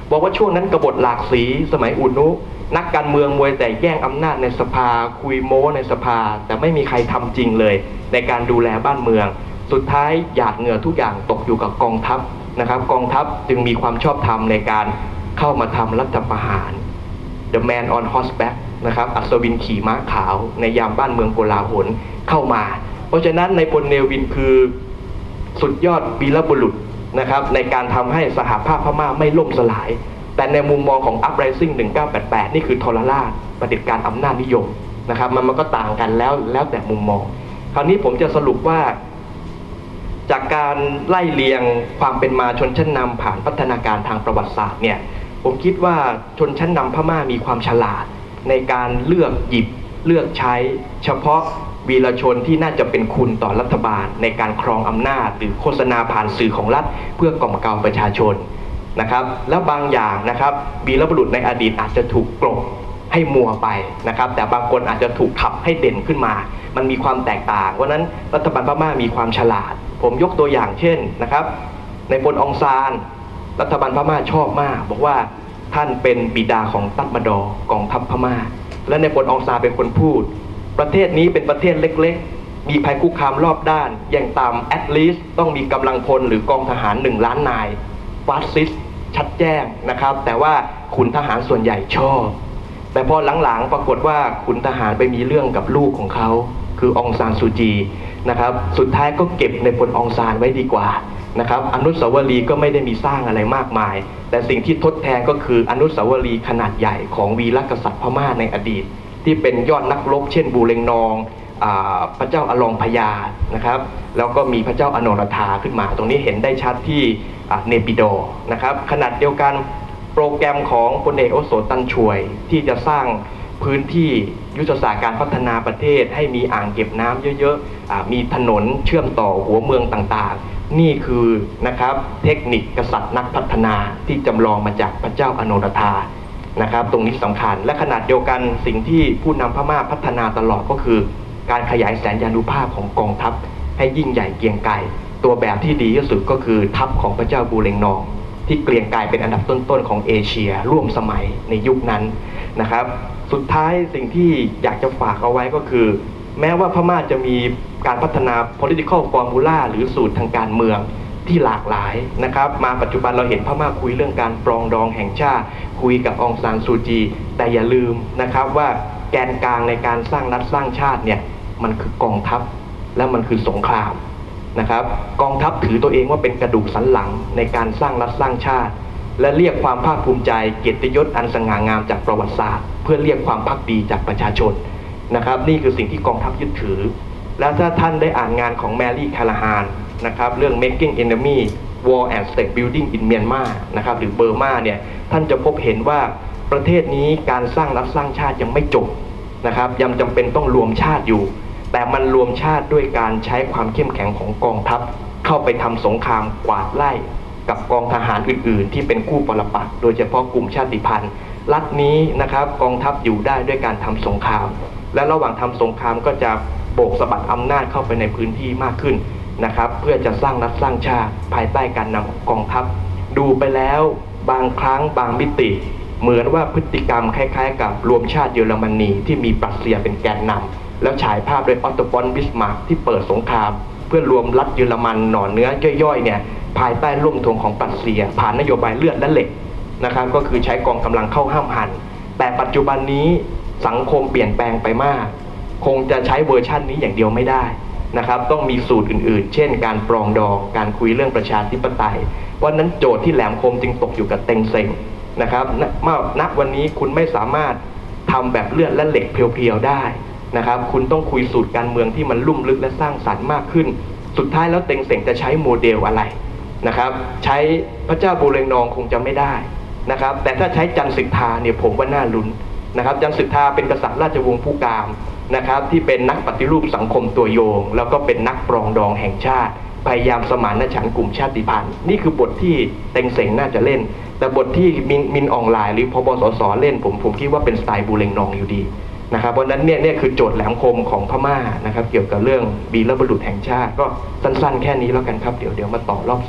S3: บอกว่าช่วงนั้นกบฏหลากสีสมัยอุนุนักการเมืองมวยแต่แย่งอำนาจในสภาคุยโม้ในสภาแต่ไม่มีใครทำจริงเลยในการดูแลบ้านเมืองสุดท้ายหยาดเหงื่อทุกอย่างตกอยู่กับกองทัพนะครับกองทัพจึงมีความชอบธรรมในการเข้ามาทำรัฐประหาร The Man on Horseback นะครับอัศวินขี่ม้าขาวในยามบ้านเมืองโกลาหลเข้ามาเพราะฉะนั้นในพลเนวินคือสุดยอดวีรบุรุษนะครับในการทำให้สหภาพพม่าไม่ล่มสลายแต่ในมุมมองของ Uprising หนึ่งเก้าแปดแปดนี่คือทรราชเผด็จการอำนาจนิยมนะครับมันมันก็ต่างกันแล้วแล้วแต่มุมมองคราวนี้ผมจะสรุปว่าจากการไล่เลียงความเป็นมาชนชั้นนำผ่านพัฒนาการทางประวัติศาสตร์เนี่ยผมคิดว่าชนชั้นนำพม่ามีความฉลาดในการเลือกหยิบเลือกใช้เฉพาะวีรชนที่น่าจะเป็นคุณต่อรัฐบาลในการครองอำนาจหรือโฆษณาผ่านสื่อของรัฐเพื่อกล่อมเกลาประชาชนนะครับแล้วบางอย่างนะครับวีรบุรุษในอดีตอาจจะถูกกลบให้มัวไปนะครับแต่บางคนอาจจะถูกขับให้เด่นขึ้นมามันมีความแตกต่างเพราะนั้นรัฐบาลพม่ามีความฉลาดผมยกตัวอย่างเช่นนะครับในพลองซานรัฐบาลพม่าชอบมากบอกว่าท่านเป็นบิดาของตัดมาดอกองทัพพม่าและในพลองซานเป็นคนพูดประเทศนี้เป็นประเทศเล็กๆมีภัยคุกคามรอบด้านอย่างต่ำ at least ต้องมีกำลังพลหรือกองทหารหนึ่งล้านนายฟาสซิสชัดแจ้งนะครับแต่ว่าขุนทหารส่วนใหญ่ชอบแต่พอหลังๆปรากฏว่าขุนทหารไปมีเรื่องกับลูกของเขาคือองซานซูจีนะครับสุดท้ายก็เก็บในพลองซานไว้ดีกว่านะครับอนุสาวรีย์ก็ไม่ได้มีสร้างอะไรมากมายแต่สิ่งที่ทดแทนก็คืออนุสาวรีย์ขนาดใหญ่ของวีรกษัตริย์พม่าในอดีตที่เป็นยอดนักรบเช่นบูเรงนองพระเจ้าอลองพญานะครับแล้วก็มีพระเจ้าอนรธาขึ้นมาตรงนี้เห็นได้ชัดที่เนปิโดนะครับขนาดเดียวกันโปรแกรมของพลเอกโอโสตันช่วยที่จะสร้างพื้นที่ยุทธศาสตร์การพัฒนาประเทศให้มีอ่างเก็บน้ำเยอะๆมีถนนเชื่อมต่อหัวเมืองต่างๆนี่คือนะครับเทคนิคกษัตริย์นักพัฒนาที่จำลองมาจากพระเจ้าอนรธานะครับตรงนี้สำคัญและขนาดเดียวกันสิ่งที่ผู้นำพม่าพัฒนาตลอดก็คือการขยายแสนยานุภาพของกองทัพให้ยิ่งใหญ่เกรียงไกรตัวแบบที่ดีที่สุดก็คือทัพของพระเจ้าบูเรงนองที่เกรียงไกรเป็นอันดับต้นๆของเอเชียร่วมสมัยในยุคนั้นนะครับสุดท้ายสิ่งที่อยากจะฝากเอาไว้ก็คือแม้ว่าพม่าจะมีการพัฒนา political formula หรือสูตรทางการเมืองที่หลากหลายนะครับมาปัจจุบันเราเห็นพม่าคุยเรื่องการปรองดองแห่งชาติคุยกับองซานซูจีแต่อย่าลืมนะครับว่าแกนกลางในการสร้างรัฐสร้างชาติเนี่ยมันคือกองทัพและมันคือสงครามนะครับกองทัพถือตัวเองว่าเป็นกระดูกสันหลังในการสร้างรัฐสร้างชาติและเรียกความภาคภูมิใจเกียรติยศอันสง่างามจากประวัติศาสตร์เพื่อเรียกความภักดีจากประชาชนนะครับนี่คือสิ่งที่กองทัพยึดถือแล้วถ้าท่านได้อ่านงานของแมรี่คาลาฮานนะครับเรื่อง making enemy war and state building in Myanmar นะครับหรือเบอร์มาเนี่ยท่านจะพบเห็นว่าประเทศนี้การสร้างรัฐสร้างชาติยังไม่จบนะครับยังจำเป็นต้องรวมชาติอยู่แต่มันรวมชาติด้วยการใช้ความเข้มแข็งของกองทัพเข้าไปทำสงครามกวาดไล่กับกองทหารอื่นๆที่เป็นคู่ปรปักษ์โดยเฉพาะกลุ่มชาติพันธุ์รัฐนี้นะครับกองทัพอยู่ได้ด้วยการทำสงครามและระหว่างทำสงครามก็จะโบกสะบัดอำนาจเข้าไปในพื้นที่มากขึ้นนะครับเพื่อจะสร้างรัฐสร้างชาติภายใต้การนำของกองทัพดูไปแล้วบางครั้งบางมิติเหมือนว่าพฤติกรรมคล้ายๆกับรวมชาติเยอรมนีที่มีปรัสเซียเป็นแกนนำแล้วฉายภาพโดยออตโตฟอน บิสมาร์กที่เปิดสงครามเพื่อรวมรัฐเยอรมันหน่อเนื้อย่อยๆเนี่ยภายใต้ร่มธงของปรัสเซียผ่านนโยบายเลือดและเหล็กนะครับก็คือใช้กองกำลังเข้าห้ามหันแต่ปัจจุบันนี้สังคมเปลี่ยนแปลงไปมากคงจะใช้เวอร์ชันนี้อย่างเดียวไม่ได้นะครับต้องมีสูตรอื่นๆเช่นการปรองดองการคุยเรื่องประชาธิปไตยเพราะนั้นโจทย์ที่แหลมคมจึงตกอยู่กับเต็งเซ็งนะครับณวันนี้คุณไม่สามารถทำแบบเลือดและเหล็กเพียวๆได้นะครับคุณต้องคุยสูตรการเมืองที่มันลุ่มลึกและสร้างสรรค์มากขึ้นสุดท้ายแล้วเต็งเซ็งจะใช้โมเดลอะไรนะครับใช้พระเจ้าบูเรงนองคงจะไม่ได้นะครับแต่ถ้าใช้จันทร์ศึกธาเนี่ยผมว่าน่าลุ้นนะครับจันทร์ศึกธาเป็นกษัตริย์ราชวงศ์ผู้กามนะครับที่เป็นนักปฏิรูปสังคมตัวโยงแล้วก็เป็นนักปรองดองแห่งชาติพยายามสมานฉันท์กลุ่มชาติพันธุ์นี่คือบทที่เต็งเซ็งน่าจะเล่นแต่บทที่มินมินอองไลน์หรือพบสสเล่นผมผมคิดว่าเป็นสไตล์บูเรงนองอยู่ดีนะครับเพราะนั้นเนี่ยเนี่ยคือโจทย์แหลมคมของพม่านะครับเกี่ยวกับเรื่องวีรบุรุษแห่งชาติก็สั้นๆแค่นี้แล้วกันครับเดี๋ยวเดี๋ยวมาต่อรอบสอง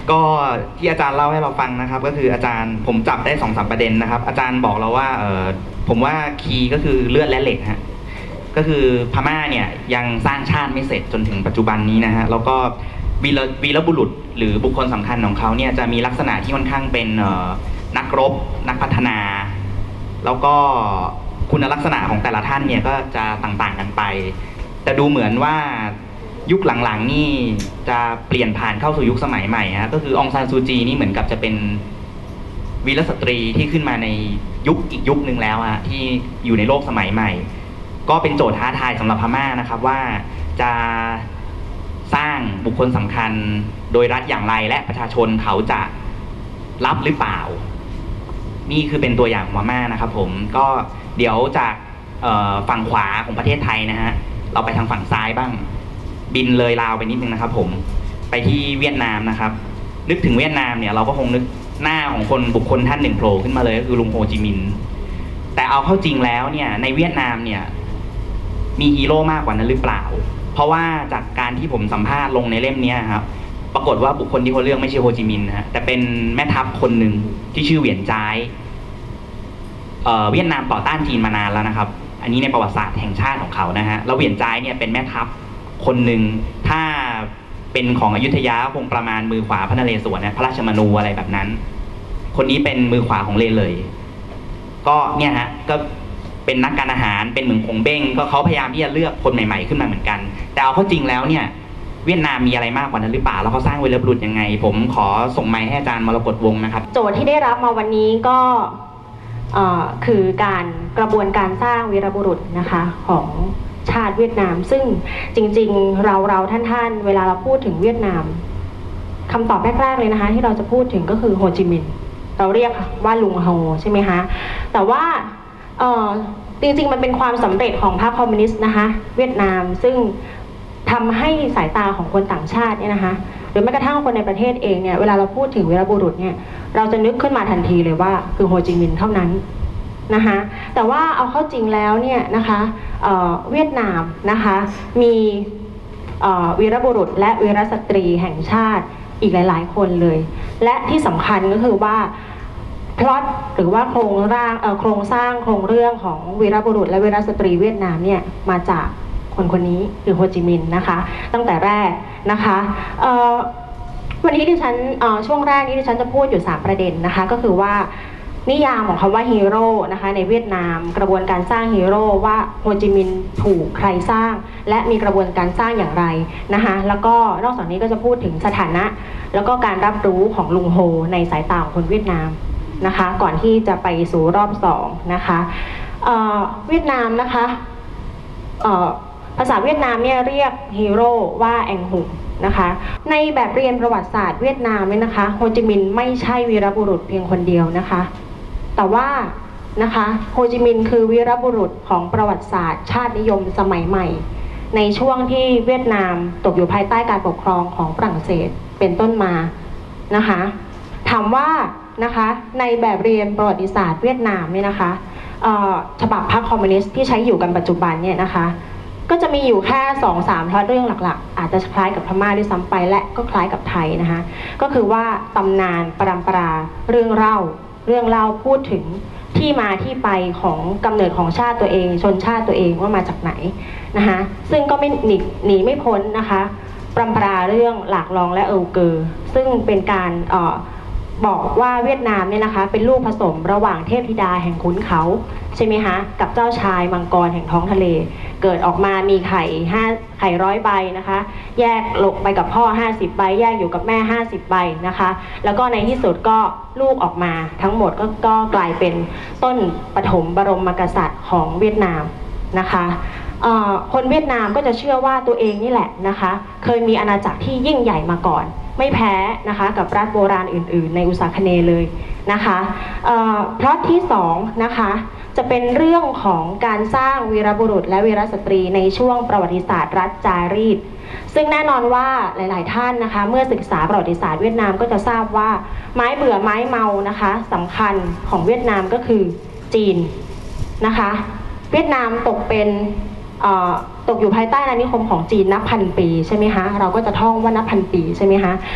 S1: ก็ที่อาจารย์เล่าให้เราฟังนะครับก็คืออาจารย์ผมจับได้สองสามประเด็นนะครับอาจารย์บอกเราว่าเออผมว่าคีย์ก็คือเลือดและเหล็กฮะก็คือพม่าเนี่ยยังสร้างชาติไม่เสร็จจนถึงปัจจุบันนี้นะฮะแล้วก็วีรวีรบุรุษหรือบุคคลสำคัญของเขาเนี่ยจะมีลักษณะที่ค่อนข้างเป็นนักรบนักพัฒนาแล้วก็คุณลักษณะของแต่ละท่านเนี่ยก็จะต่างๆกันไปแต่ดูเหมือนว่ายุคหลังๆนี่จะเปลี่ยนผ่านเข้าสู่ยุคสมัยใหม่ฮะก็คือองซานซูจีนี่เหมือนกับจะเป็นวีรสตรีที่ขึ้นมาในยุคอีกยุคนึงแล้วฮะที่อยู่ในโลกสมัยใหม่ก็เป็นโจทย์ท้าทายสำหรับพม่านะครับว่าจะสร้างบุคคลสำคัญโดยรัฐอย่างไรและประชาชนเขาจะรับหรือเปล่านี่คือเป็นตัวอย่างของพม่านะครับผมก็เดี๋ยวจากฝั่งขวาของประเทศไทยนะฮะเราไปทางฝั่งซ้ายบ้างบินเลยลาวไปนิดนึงนะครับผมไปที่เวียดนามนะครับนึกถึงเวียดนามเนี่ยเราก็คงนึกหน้าของคนบุคคลท่านหนึ่งโผล่ขึ้นมาเลยก็คือลุงโฮจิมินห์แต่เอาเข้าจริงแล้วเนี่ยในเวียดนามเนี่ยมีฮีโร่มากกว่านั้นหรือเปล่าเพราะว่าจากการที่ผมสัมภาษณ์ลงในเล่มนี้ครับปรากฏว่าบุคคลที่เขาเลือกไม่ใช่โฮจิมินห์นะฮะแต่เป็นแม่ทัพคนหนึ่งที่ชื่อเหวียนจ้ายเอ่อเวียดนามต่อต้านจีนมานานแล้วนะครับอันนี้ในประวัติศาสตร์แห่งชาติของเขานะฮะแล้วเหวียนจ้ายเนี่ยเป็นแม่ทัพคนหนึ่งถ้าเป็นของอยุธยาคงประมาณมือขวาพระนเรศวรนะพระราชมนูอะไรแบบนั้นคนนี้เป็นมือขวาของเลเลยก็เนี่ยฮะก็เป็นนักการอาหารเป็นเหมือนคงเบ้งก็เขาพยายามที่จะเลือกคนใหม่ๆขึ้นมาเหมือนกันแต่เอาเข้าจริงแล้วเนี่ยเวียดนามมีอะไรมากกว่านั้นหรือเปล่าแล้วเขาสร้างวีรบุรุษยังไงผมขอส่งไมค์ให้อาจารย์มรกตวงศ์นะครับ
S4: โจทย์ที่ได้รับมาวันนี้ก็คือการกระบวนการสร้างวีรบุรุษนะคะของชาติเวียดนามซึ่งจริงๆเราเราท่านๆเวลาเราพูดถึงเวียดนามคำตอบแรกๆเลยนะคะที่เราจะพูดถึงก็คือโฮจิมินห์เราเรียกว่าลุงโฮใช่ไหมคะแต่ว่าจริงๆมันเป็นความสำเร็จของพรรคคอมมิวนิสต์นะคะเวียดนามซึ่งทำให้สายตาของคนต่างชาติเนี่ยนะคะหรือแม้กระทั่งคนในประเทศเองเนี่ยเวลาเราพูดถึงวีรบุรุษเนี่ยเราจะนึกขึ้นมาทันทีเลยว่าคือโฮจิมินห์เท่านั้นนะคะแต่ว่าเอาเข้าจริงแล้วเนี่ยนะคะเเวียดนามนะคะมีวีรบุรุษและวีรสตรีแห่งชาติอีกหลายๆคนเลยและที่สำคัญก็คือว่าพล็อตหรือว่าโครงร่างโครงสร้างโครงเรื่องของวีรบุรุษและวีรสตรีเวียดนามเนี่ยมาจากคนคนนี้คือโฮจิมินห์นะคะตั้งแต่แรกนะคะวันนี้ที่ฉันช่วงแรกนี้ที่ฉันจะพูดอยู่สามประเด็นนะคะก็คือว่านิยามของคำว่าฮีโร่นะคะในเวียดนามกระบวนการสร้างฮีโร่ว่าโฮจิมินห์ถูกใครสร้างและมีกระบวนการสร้างอย่างไรนะคะแล้วก็นอกจากนี้ก็จะพูดถึงสถานะแล้วก็การรับรู้ของลุงโฮในสายตาของคนเวียดนามนะคะก่อนที่จะไปสู่รอบสองนะคะเอ่อเวียดนามนะคะเอ่อภาษาเวียดนามเนี่ยเรียกฮีโร่ว่าแองหุงนะคะในแบบเรียนประวัติศาสตร์เวียดนามเนี่ยนะคะโฮจิมินห์ไม่ใช่วีรบุรุษเพียงคนเดียวนะคะแต่ว่านะคะโฮจิมินห์คือวีรบุรุษของประวัติศาสตร์ชาตินิยมสมัยใหม่ในช่วงที่เวียดนามตกอยู่ภายใต้การปกครองของฝรั่งเศสเป็นต้นมานะคะถามว่านะคะในแบบเรียนประวัติศาสตร์เวียดนามเนี่ยนะคะฉบับพรรคคอมมิวนิสต์ที่ใช้อยู่กันปัจจุบันเนี่ยนะคะก็จะมีอยู่แค่ สองถึงสาม พล็อตเรื่องหลักๆอาจจะคล้ายกับพม่าด้วยซ้ำไปและก็คล้ายกับไทยนะคะก็คือว่าตำนานปรำปราเรื่องเล่าเรื่องเล่าพูดถึงที่มาที่ไปของกำเนิดของชาติตัวเองชนชาติตัวเองว่ามาจากไหนนะคะซึ่งก็ไม่หนีหนีไม่พ้นนะคะปรำปราเรื่องหลากลองและเอิลเกอร์ซึ่งเป็นการเอ่อบอกว่าเวียดนามเนี่ยนะคะเป็นลูกผสมระหว่างเทพธิดาแห่งขุนเขาใช่ไหมคะกับเจ้าชายมังกรแห่งท้องทะเลเกิดออกมามีไข่ห้าไข่ร้อยใบนะคะแยกหลกไปกับพ่อห้าสิบใบแยกอยู่กับแม่ห้าสิบใบนะคะแล้วก็ในที่สุดก็ลูกออกมาทั้งหมดก็ก็กลายเป็นต้นปฐมบรมกษัตริย์ของเวียดนามนะคะคนเวียดนามก็จะเชื่อว่าตัวเองนี่แหละนะคะเคยมีอาณาจักรที่ยิ่งใหญ่มาก่อนไม่แพ้นะคะกับรัฐโบราณอื่นๆในอุษาคเนย์เลยนะคะพล็อตที่สองนะคะจะเป็นเรื่องของการสร้างวีรบุรุษและวีรสตรีในช่วงประวัติศาสตร์รัฐจารีตซึ่งแน่นอนว่าหลายๆท่านนะคะเมื่อศึกษาประวัติศาสตร์เวียดนามก็จะทราบว่าไม้เบื่อไม้เมานะคะสำคัญของเวียดนามก็คือจีนนะคะเวียดนามตกเป็นตกอยู่ภายใต้อาณานิคมของจีนนับพันปีใช่ไหมคะเราก็จะท่องว่านับพันปีใช่ไหมคะ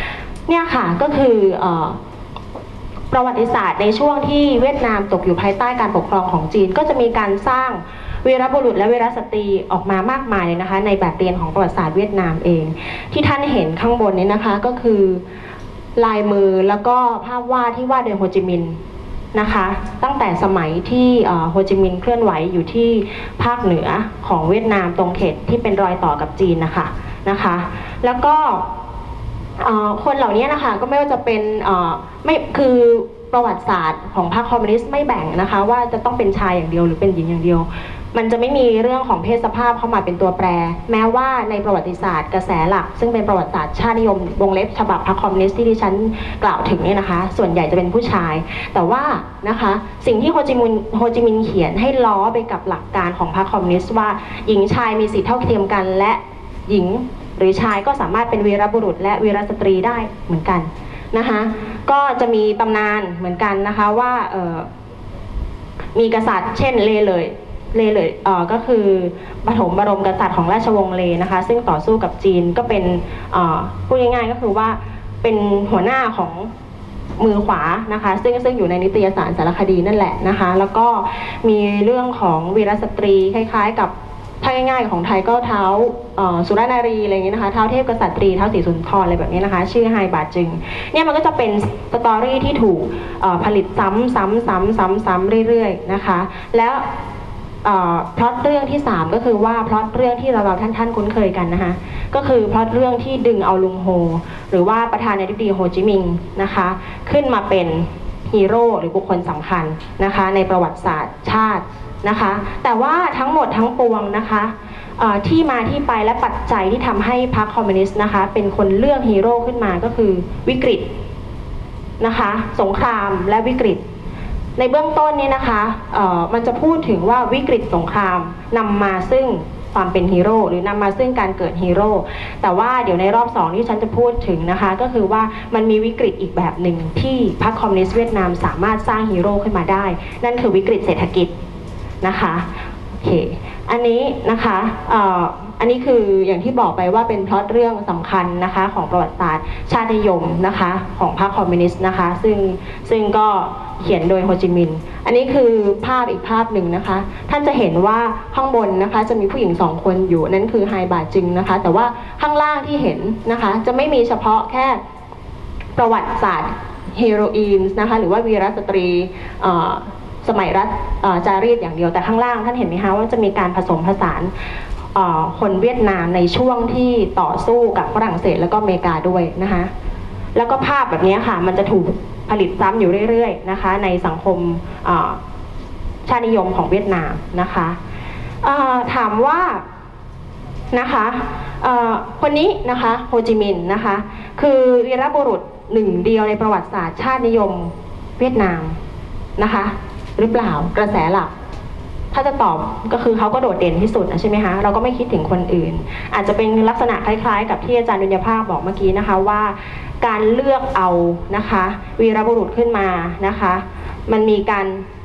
S4: เนี่ยค่ะก็คือประวัติศาสตร์ในช่วงที่เวียดนามตกอยู่ภายใต้การปกครองของจีนก็จะมีการสร้างวีรบุรุษและวีรสตรีออกมามากมายเลยนะคะในแบบเรียนของประวัติศาสตร์เวียดนามเองที่ท่านเห็นข้างบนนี้นะคะก็คือลายมือแล้วก็ภาพวาดที่วาดโดยโฮจิมินห์นะคะตั้งแต่สมัยที่โฮจิมินห์เคลื่อนไหวอยู่ที่ภาคเหนือของเวียดนามตรงเขตที่เป็นรอยต่อกับจีนนะคะนะคะแล้วก็คนเหล่านี้นะคะก็ไม่ว่าจะเป็นไม่คือประวัติศาสตร์ของพรรคคอมมิวนิสต์ไม่แบ่งนะคะว่าจะต้องเป็นชายอย่างเดียวหรือเป็นหญิงอย่างเดียวมันจะไม่มีเรื่องของเพศสภาพเข้ามาเป็นตัวแปรแม้ว่าในประวัติศาสตร์กระแสหลักซึ่งเป็นประวัติศาสตร์ชาตินิยมวงเล็บฉบับพรรคคอมมิวนิสต์ที่ดิฉันกล่าวถึงเนี่ยนะคะส่วนใหญ่จะเป็นผู้ชายแต่ว่านะคะสิ่งที่โฮจิมินห์โฮจิมินห์เขียนให้ล้อไปกับหลักการของพรรคคอมมิวนิสต์ว่าหญิงชายมีสิทธิเท่าเทียมกันและหญิงหรือชายก็สามารถเป็นวีรบุรุษและวีรสตรีได้เหมือนกันนะคะก็จะมีตำนานเหมือนกันนะคะว่าเอ่อมีกษัตริย์เช่นเลเลยเลเลยเอ่อก็คือปฐมบรมกษัตริย์ของราชวงศ์เลนะคะซึ่งต่อสู้กับจีนก็เป็นเอ่อพูดง่ายๆก็คือว่าเป็นหัวหน้าของมือขวานะคะซึ่งซึ่งอยู่ในนิตยสารสารคดีนั่นแหละนะคะแล้วก็มีเรื่องของวีรสตรีคล้ายๆกับถ้าง่ายๆของไทยก็เท้าสุรนารีอะไรอย่างนี้นะคะเท้าเทพกษัตริย์เท้าศรีสุนทรอะไรแบบนี้นะคะชื่อไฮบาจึงเนี่ยมันก็จะเป็นสตอรี่ที่ถูกผลิตซ้ำซ้ำซ้ำซ้ำซ้ำเรื่อยๆนะคะแล้วพล็อตเรื่องที่สามก็คือว่าพล็อตเรื่องที่เราเราท่านท่านคุ้นเคยกันนะคะก็คือพล็อตเรื่องที่ดึงเอาลุงโฮหรือว่าประธานาธิบดีโฮจิมินห์นะคะขึ้นมาเป็นฮีโร่หรือบุคคลสำคัญนะคะในประวัติศาสตร์ชาตินะคะแต่ว่าทั้งหมดทั้งปวงนะคะที่มาที่ไปและปัจจัยที่ทำให้พรรคคอมมิวนิสต์นะคะเป็นคนเลือกฮีโร่ขึ้นมาก็คือวิกฤตนะคะสงครามและวิกฤตในเบื้องต้นนี้นะคะมันจะพูดถึงว่าวิกฤตสงครามนำมาซึ่งความเป็นฮีโร่หรือนำมาซึ่งการเกิดฮีโร่แต่ว่าเดี๋ยวในรอบสองที่ฉันจะพูดถึงนะคะก็คือว่ามันมีวิกฤตอีกแบบหนึ่งที่พรรคคอมมิวนิสต์เวียดนามสามารถสร้างฮีโร่ขึ้นมาได้นั่นคือวิกฤตเศรษฐกิจนะคะโอเคอันนี้นะคะเอ่ออันนี้คืออย่างที่บอกไปว่าเป็นพล็อตเรื่องสำคัญนะคะของประวัติศาสตร์ชาตินิยมนะคะของพรรคคอมมิวนิสต์นะคะซึ่งซึ่งก็เขียนโดยโฮจิมินห์อันนี้คือภาพอีกภาพหนึ่งนะคะท่านจะเห็นว่าข้างบนนะคะจะมีผู้หญิงสองคนอยู่นั่นคือไฮบาจึงนะคะแต่ว่าข้างล่างที่เห็นนะคะจะไม่มีเฉพาะแค่ประวัติศาสตร์ฮีโรอีนนะคะหรือว่าวีรสตรีสมัยรัชจารีตอย่างเดียวแต่ข้างล่างท่านเห็นไหมคะว่าจะมีการผสมผสานคนเวียดนามในช่วงที่ต่อสู้กับฝรั่งเศสแล้วก็อเมริกาด้วยนะคะแล้วก็ภาพแบบนี้ค่ะมันจะถูกผลิตซ้ำอยู่เรื่อยๆนะคะในสังคมชาตินิยมของเวียดนามนะคะถามว่านะคะคนนี้นะคะโฮจิมินห์นะคะคือวีรบุรุษหนึ่งเดียวในประวัติศาสตร์ชาตินิยมเวียดนามนะคะหรือเปล่ากระแสหลักถ้าจะตอบก็คือเขาก็โดดเด่นที่สุดนะใช่ไหมคะเราก็ไม่คิดถึงคนอื่นอาจจะเป็นลักษณะคล้ายๆกับที่อาจารย์ดุลยภาคบอกเมื่อกี้นะคะว่าการเลือกเอานะคะวีรบุรุษขึ้นมานะคะมันมีการ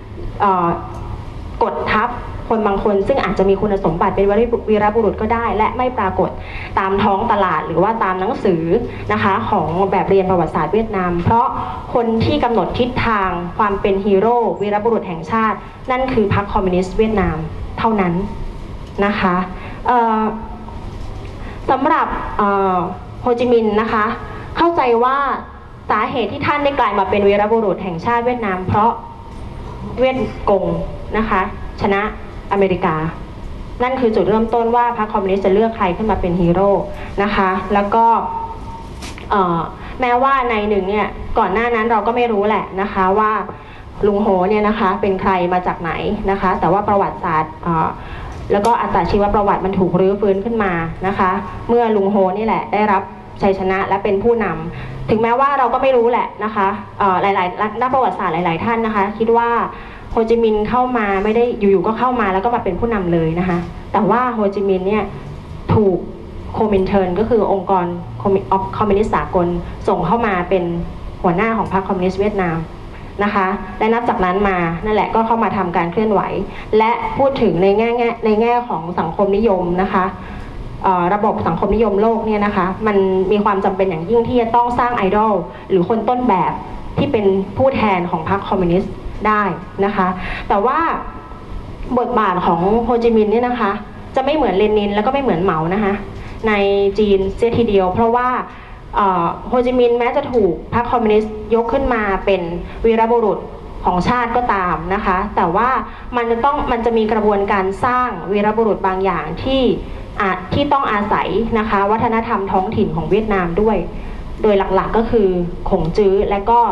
S4: กดทับคนบางคนซึ่งอาจจะมีคุณสมบัติเป็นวีรบุรุษก็ได้และไม่ปรากฏตามท้องตลาดหรือว่าตามหนังสือนะคะของแบบเรียนประวัติศาสตร์เวียดนามเพราะคนที่กำหนดทิศทางความเป็นฮีโร่วีรบุรุษแห่งชาตินั่นคือพรรคคอมมิวนิสต์เวียดนามเท่านั้นนะคะสำหรับโฮจิมินห์นะคะเข้าใจว่าสาเหตุที่ท่านได้กลายมาเป็นวีรบุรุษแห่งชาติเวียดนามเพราะเวียดกงนะคะชนะอเมริกานั่นคือจุดเริ่มต้นว่าพรรคคอมมิวนิสต์จะเลือกใครขึ้นมาเป็นฮีโร่นะคะแล้วก็แม้ว่าในหนึ่งเนี่ยก่อนหน้านั้นเราก็ไม่รู้แหละนะคะว่าลุงโฮเนี่ยนะคะเป็นใครมาจากไหนนะคะแต่ว่าประวัติศาสตร์แล้วก็อัตชีวประวัติมันถูกรื้อฟื้นขึ้นมานะคะเมื่อลุงโฮนี่แหละได้รับชัยชนะและเป็นผู้นำถึงแม้ว่าเราก็ไม่รู้แหละนะคะหลายๆนักประวัติศาสตร์หลายๆท่านนะคะคิดว่าโฮจิมินห์เข้ามาไม่ได้อยู่ๆก็เข้ามาแล้วก็มาเป็นผู้นำเลยนะคะแต่ว่าโฮจิมินห์เนี่ยถูกโคมินเทิร์นก็คือองค์กรคอมมิวนิสต์สากลส่งเข้ามาเป็นหัวหน้าของพรรคคอมมิวนิสต์เวียดนามนะคะและนับจากนั้นมานั่นแหละก็เข้ามาทำการเคลื่อนไหวและพูดถึงในแง่ในแง่ของสังคมนิยมนะคะระบบสังคมนิยมโลกเนี่ยนะคะมันมีความจำเป็นอย่างยิ่งที่จะต้องสร้างไอดอลหรือคนต้นแบบที่เป็นผู้แทนของพรรคคอมมิวนิสต์ได้นะคะแต่ว่าบทบาทของโฮจิมินห์เนี่ยนะคะจะไม่เหมือนเลนินแล้วก็ไม่เหมือนเหมานะคะในจีนเสียทีเดียวเพราะว่าโฮจิมินห์แม้จะถูกพรรคคอมมิวนิสต์ยกขึ้นมาเป็นวีรบุรุษของชาติก็ตามนะคะแต่ว่ามันจะต้องมันจะมีกระบวนการสร้างวีรบุรุษบางอย่างที่ที่ต้องอาศัยนะคะวัฒนธรรมท้องถิ่นของเวียดนามด้วยโดยหลักๆก็คือขงจื้อและก็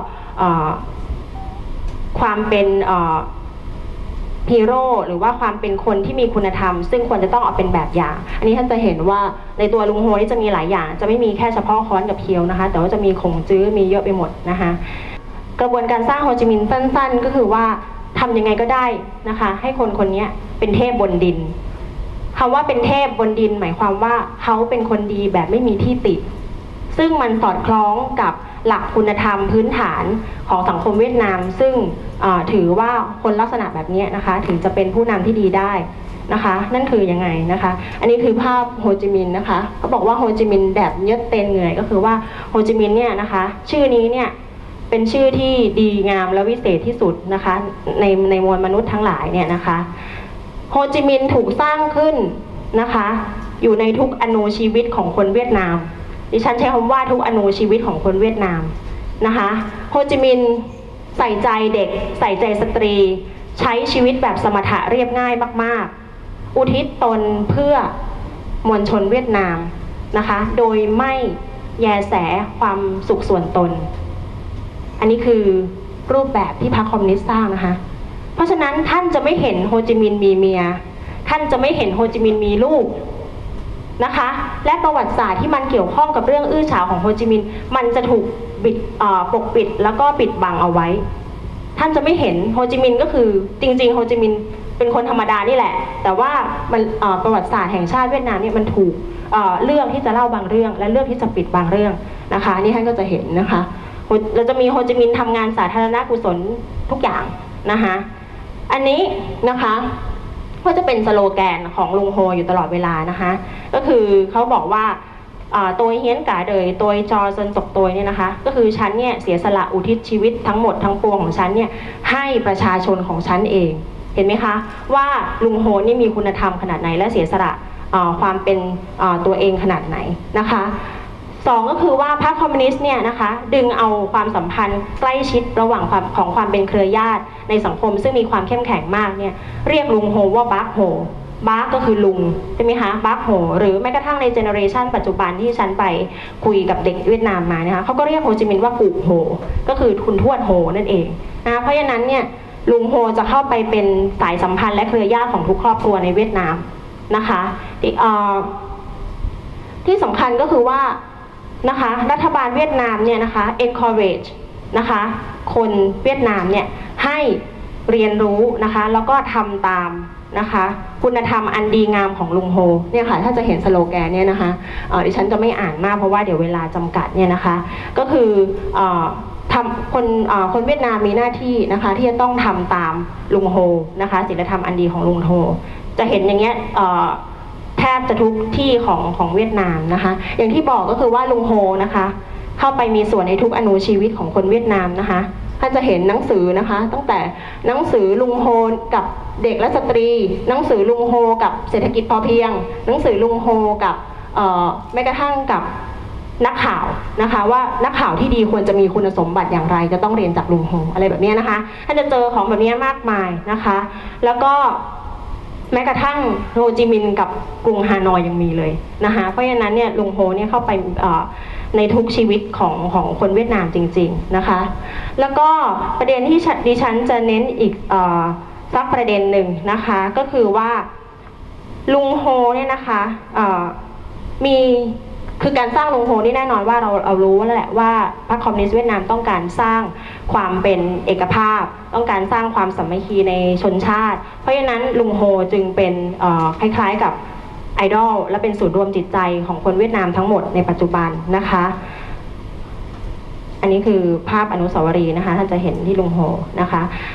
S4: ความเป็นฮีโร่หรือว่าความเป็นคนที่มีคุณธรรมซึ่งควรจะต้องเอาเป็นแบบอย่างอันนี้ท่านจะเห็นว่าในตัวลุงโฮนี่จะมีหลายอย่างจะไม่มีแค่เฉพาะค้อนกับเคียวนะคะแต่ว่าจะมีขงจื้อมีเยอะไปหมดนะคะกระบวนการสร้างโฮจิมินห์สั้นๆก็คือว่าทำยังไงก็ได้นะคะให้คนคนนี้เป็นเทพบนดินคำว่าเป็นเทพบนดินหมายความว่าเขาเป็นคนดีแบบไม่มีที่ติซึ่งมันสอดคล้องกับหลักคุณธรรมพื้นฐานของสังคมเวียดนามซึ่งถือว่าคนลักษณะแบบนี้นะคะถึงจะเป็นผู้นำที่ดีได้นะคะนั่นคือยังไงนะคะอันนี้คือภาพโฮจิมินห์นะคะเขาบอกว่าโฮจิมินห์แบบเยดเตนเหนื่อยก็คือว่าโฮจิมินห์เนี่ยนะคะชื่อนี้เนี่ยเป็นชื่อที่ดีงามและวิเศษที่สุดนะคะในในมวลมนุษย์ทั้งหลายเนี่ยนะคะโฮจิมินห์ถูกสร้างขึ้นนะคะอยู่ในทุกอนูชีวิตของคนเวียดนามดิฉันใช้คำว่าทุกอนูชีวิตของคนเวียดนามนะคะโฮจิมินห์ใส่ใจเด็กใส่ใจสตรีใช้ชีวิตแบบสมถะเรียบง่ายมากๆอุทิศตนเพื่อมวลชนเวียดนามนะคะโดยไม่แยแสความสุขส่วนตนอันนี้คือรูปแบบที่พรรคคอมมิวนิสต์สร้างนะคะเพราะฉะนั้นท่านจะไม่เห็นโฮจิมินห์มีเมียท่านจะไม่เห็นโฮจิมินห์มีลูกนะคะและประวัติศาสตร์ที่มันเกี่ยวข้องกับเรื่องอื้อฉาวของโฮจิมินห์มันจะถูกปิดปกปิดแล้วก็ปิดบังเอาไว้ท่านจะไม่เห็นโฮจิมินห์ก็คือจริงๆโฮจิมินห์เป็นคนธรรมดานี่แหละแต่ว่ามันประวัติศาสตร์แห่งชาติเวียดนามเนี่ยมันถูกเลือกที่จะเล่าบางเรื่องและเลือกที่จะปิดบางเรื่องนะคะนี่ท่านก็จะเห็นนะคะเราจะมีโฮจิมินห์ทำงานสาธารณกุศลทุกอย่างนะคะอันนี้นะคะก็จะเป็นสโลแกนของลุงโฮอยู่ตลอดเวลานะคะก็คือเขาบอกว่าตัวเฮียนกาเดยตัวจอจนตกตัวเนี่ยนะคะก็คือฉันเนี่ยเสียสละอุทิศชีวิตทั้งหมดทั้งปวงของฉันเนี่ยให้ประชาชนของฉันเองเห็นไหมคะว่าลุงโฮนี่มีคุณธรรมขนาดไหนและเสียสละความเป็นตัวเองขนาดไหนนะคะสองก็คือว่าพรรคคอมมิวนิสต์เนี่ยนะคะดึงเอาความสัมพันธ์ใกล้ชิดระหว่างของความเป็นเครือญาติในสังคมซึ่งมีความเข้มแข็งมากเนี่ยเรียกลุงโฮว่าบาร์กโฮบาร์กก็คือลุงใช่ไหมคะบาร์กโฮหรือแม้กระทั่งในเจเนอเรชันปัจจุบันที่ฉันไปคุยกับเด็กเวียดนามมานะคะเขาก็เรียกโฮจิมินห์ว่ากูโฮก็คือคุณทวดโฮนั่นเองนะเพราะฉะนั้นเนี่ยลุงโฮจะเข้าไปเป็นสายสัมพันธ์และเครือญาติของทุกครอบครัวในเวียดนามนะคะที่สำคัญก็คือว่านะคะรัฐบาลเวียดนามเนี่ยนะคะ encourage นะคะคนเวียดนามเนี่ยให้เรียนรู้นะคะแล้วก็ทำตามนะคะคุณธรรมอันดีงามของลุงโฮเนี่ยค่ะถ้าจะเห็นสโลแกนเนี่ยนะคะดิฉันจะไม่อ่านมากเพราะว่าเดี๋ยวเวลาจำกัดเนี่ยนะคะก็คือทำคนคนเวียดนามมีหน้าที่นะคะที่จะต้องทำตามลุงโฮนะคะศีลธรรมอันดีของลุงโฮจะเห็นอย่างเงี้ยแทบจะทุกที่ของของเวียดนามนะคะอย่างที่บอกก็คือว่าลุงโฮนะคะเข้าไปมีส่วนในทุกอนูชีวิตของคนเวียดนามนะคะท่านจะเห็นหนังสือนะคะตั้งแต่หนังสือลุงโฮกับเด็กและสตรีหนังสือลุงโฮกับเศรษฐกิจพอเพียงหนังสือลุงโฮกับแม้กระทั่งกับนักข่าวนะคะว่านักข่าวที่ดีควรจะมีคุณสมบัติอย่างไรจะต้องเรียนจากลุงโฮอะไรแบบนี้นะคะท่านจะเจอของแบบนี้มากมายนะคะแล้วก็แม้กระทั่งโฮจิมินห์กับกรุงฮานอยยังมีเลยนะคะเพราะฉะนั้นเนี่ยลุงโฮเนี่ยเข้าไปในทุกชีวิตของของคนเวียดนามจริงๆนะคะแล้วก็ประเด็นที่ดิฉันจะเน้นอีกสักประเด็นหนึ่งนะคะก็คือว่าลุงโฮเนี่ยนะคะมีคือการสร้างลุงโฮนี่แน่นอนว่าเราเรารู้แล้วแหละว่าพรรคคอมมิวนิสต์เวียดนามต้องการสร้างความเป็นเอกภาพต้องการสร้างความสามัคคีในชนชาติเพราะฉะนั้นลุงโฮจึงเป็นคล้ายๆกับไอดอลและเป็นศูนย์รวมจิตใจของคนเวียดนามทั้งหมดในปัจจุบันนะคะอันนี้คือภาพอนุสาวรีย์นะคะท่านจะเห็นที่ลุงโฮนะคะ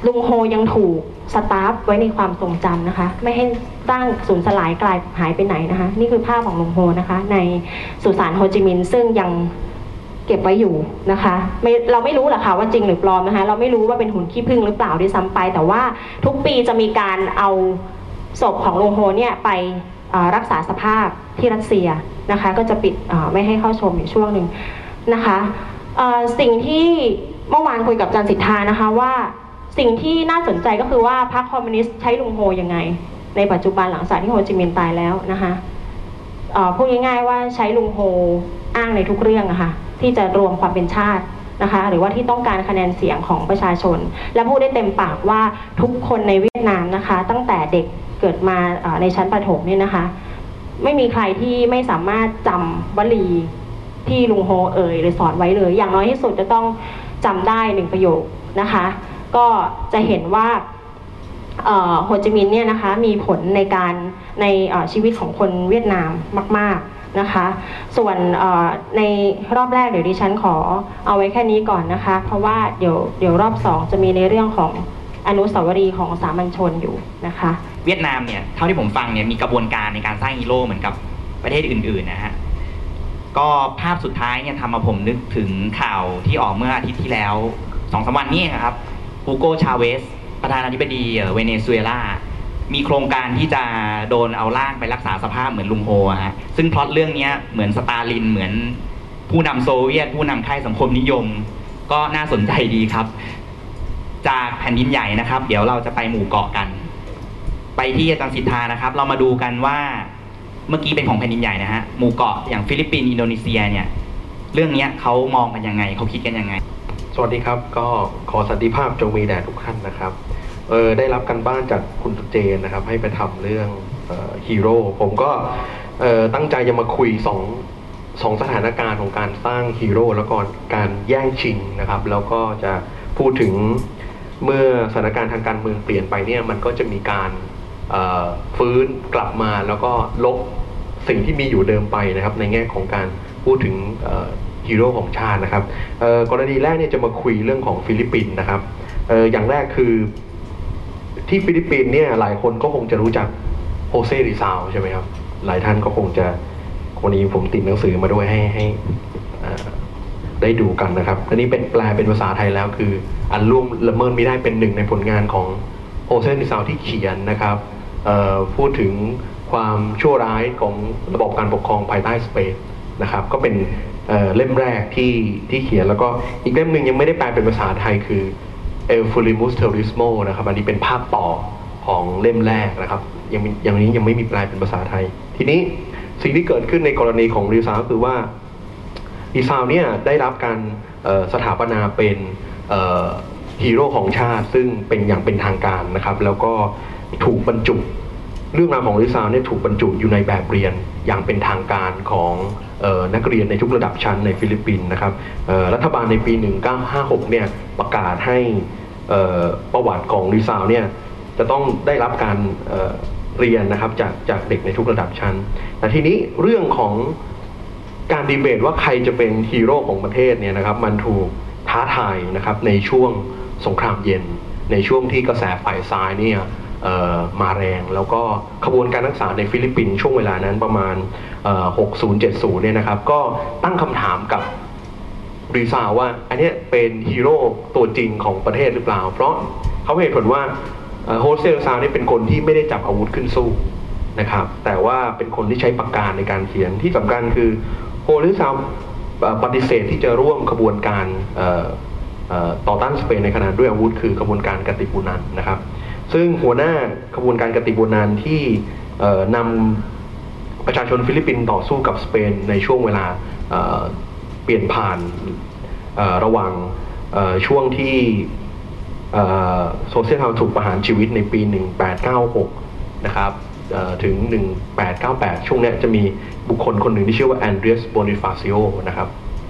S4: ลุงโฮยังถูกสตาฟไว้ในความทรงจำนะคะไม่ให้ตั้งสูญสลายกลายหายไปไหนนะคะนี่คือภาพของลุงโฮนะคะในสุสานโฮจิมินห์ซึ่งยังเก็บไว้อยู่นะคะไม่เราไม่รู้หรอกค่ะว่าจริงหรือปลอมนะคะเราไม่รู้ว่าเป็นหุ่นขี้ผึ้งหรือเปล่าด้วยซ้ำไปแต่ว่าทุกปีจะมีการเอาศพของลุงโฮเนี่ยไปรักษาสภาพที่รัสเซียนะคะก็จะปิดไม่ให้เข้าชมอยู่ช่วงหนึ่งนะคะสิ่งที่เมื่อวานคุยกับอาจารย์สิทธานะคะว่าสิ่งที่น่าสนใจก็คือว่าพรรคคอมมิวนิสต์ใช้ลุงโฮยังไงในปัจจุบันหลังจากที่โฮจิมินห์ตายแล้วนะคะพูดง่ายๆว่าใช้ลุงโฮอ้างในทุกเรื่องอะค่ะที่จะรวมความเป็นชาตินะคะหรือว่าที่ต้องการคะแนนเสียงของประชาชนและพูดได้เต็มปากว่าทุกคนในเวียดนามนะคะตั้งแต่เด็กเกิดมาในชั้นประถมเนี่ยนะคะไม่มีใครที่ไม่สามารถจำวลีที่ลุงโฮเอ่ยหรือสอนไว้เลยอย่างน้อยที่สุดจะต้องจำได้หนึ่งประโยคนะคะก็จะเห็นว่าโฮจิมินห์เนี่ยนะคะมีผลในการในชีวิตของคนเวียดนามมากๆนะคะส่วนในรอบแรกเดี๋ยวดิฉันขอเอาไว้แค่นี้ก่อนนะคะเพราะว่าเดี๋ยวเดี๋ยวรอบสองจะมีในเรื่องของอนุสาวรีย์ของสามัญชนอยู่นะคะ
S1: เวียดนามเนี่ยเท่าที่ผมฟังเนี่ยมีกระบวนการในการสร้างฮีโร่เหมือนกับประเทศอื่นๆนะฮะก็ภาพสุดท้ายเนี่ยทำมาผมนึกถึงข่าวที่ออกเมื่ออาทิตย์ที่แล้วสองสามวันนี้ครับฮูโกชาเวสประธานาธิบดีเวเนซุเอลามีโครงการที่จะโดนเอาร่างไปรักษาสภาพเหมือนลุงโฮฮะซึ่งพล็อตเรื่องนี้เหมือนสตาลินเหมือนผู้นำโซเวียตผู้นำค่ายสังคมนิยมก็น่าสนใจดีครับจากแผ่นดินใหญ่นะครับเดี๋ยวเราจะไปหมู่เกาะกันไปที่อาจารย์สิทธานะครับเรามาดูกันว่าเมื่อกี้เป็นของแผ่นดินใหญ่นะฮะหมู่เกาะอย่างฟิลิปปินส์อินโดนีเซียเนี่ยเรื่องนี้เขามองกันยังไงเขาคิดกันยังไง
S3: สวัสดีครับก็ขอสันติภาพจงมีแด่ทุกท่านนะครับเออได้รับการบ้านจากคุณตุเจนนะครับให้ไปทำเรื่องฮีโร่ผมก็เออตั้งใจจะมาคุยสองสองสถานการณ์ของการสร้างฮีโร่แล้วก็การแย่งชิงนะครับแล้วก็จะพูดถึงเมื่อสถานการณ์ทางการเมืองเปลี่ยนไปเนี่ยมันก็จะมีการฟื้นกลับมาแล้วก็ลบสิ่งที่มีอยู่เดิมไปนะครับในแง่ของการพูดถึงฮีโร่ของชาตินะครับกรณีแรกเนี่ยจะมาคุยเรื่องของฟิลิปปินส์นะครับอย่างแรกคือที่ฟิลิปปินส์เนี่ยหลายคนก็คงจะรู้จักโฮเซริซาวใช่ไหมครับหลายท่านก็คงจะวันนี้ผมติดหนังสือมาด้วยให้ให้ได้ดูกันนะครับอันนี้เป็นแปลเป็นภาษาไทยแล้วคืออันล่วงละเมิดไม่ได้เป็นหนึ่งในผลงานของโฮเซริซาวที่เขียนนะครับพูดถึงความชั่วร้ายของระบบการปกครองภายใต้สเปนนะครับก็เป็นเอ่อเล่มแรกที่ที่เขียนแล้วก็อีกเล่มหนึ่งยังไม่ได้แปลเป็นภาษาไทยคือ El Furimus Terrorismo นะครับอันนี้เป็นภาคต่อของเล่มแรกนะครับยังอย่างนี้ยังไม่มีแปลเป็นภาษาไทยทีนี้สิ่งที่เกิดขึ้นในกรณีของริซาวก็คือว่าริซาวเนี่ยได้รับการสถาปนาเป็นฮีโร่ของชาติซึ่งเป็นอย่างเป็นทางการนะครับแล้วก็ถูกบรรจุเรื่องราวของริซาวเนี่ยถูกบรรจุอยู่ในแบบเรียนอย่างเป็นทางการของเอ่อนักเรียนในทุกระดับชั้นในฟิลิปปินส์นะครับรัฐบาลในปีหนึ่งเก้าห้าหกเนี่ยประกาศให้ประวัติของริซาวเนี่ยจะต้องได้รับการเอ่อเรียนนะครับจากจากเด็กในทุกระดับชั้นแต่ทีนี้เรื่องของการดีเบตว่าใครจะเป็นฮีโร่ของประเทศเนี่ยนะครับมันถูกท้าทายนะครับในช่วงสงครามเย็นในช่วงที่กระแสฝ่ายซ้ายเนี่ยมาแรงแล้วก็ขบวนการนักศึกษาในฟิลิปปินส์ช่วงเวลานั้นประมาณหกสิบ เจ็ดสิบเนี่ยนะครับก็ตั้งคำถามกับริซาวว่าอันนี้เป็นฮีโร่ตัวจริงของประเทศหรือเปล่าเพราะเขาเหตุผลว่าโฮเซลซาวนี่เป็นคนที่ไม่ได้จับอาวุธขึ้นสู้นะครับแต่ว่าเป็นคนที่ใช้ปากกาในการเขียนที่สำคัญคือโฮเซลซาวปฏิเสธที่จะร่วมขบวนการต่อต้านสเปนในขณะด้วยอาวุธคือขบวนการกติบูนันนะครับซึ่งหัวหน้าขบวนการกติบูนันที่นำประชาชนฟิลิปปินส์ต่อสู้กับสเปนในช่วงเวลาเปลี่ยนผ่านระหว่างช่วงที่โซเซียลถูกประหารชีวิตในปีหนึ่งแปดเก้าหกนะครับถึงหนึ่งแปดเก้าแปดช่วงนี้จะมีบุคคลคนหนึ่งที่ชื่อว่าแอนเดรียสโบนิฟาซิโอนะครับ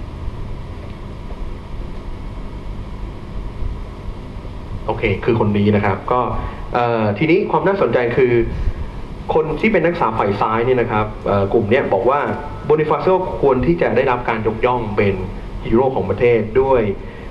S3: โอเคคือคนนี้นะครับก็ทีนี้ความน่าสนใจคือคนที่เป็นนักศึกษาฝ่ายซ้ายเนี่ยนะครับกลุ่มนี้บอกว่าโบนิฟาซิโอควรที่จะได้รับการยกย่องเป็นฮีโร่ของประเทศด้วย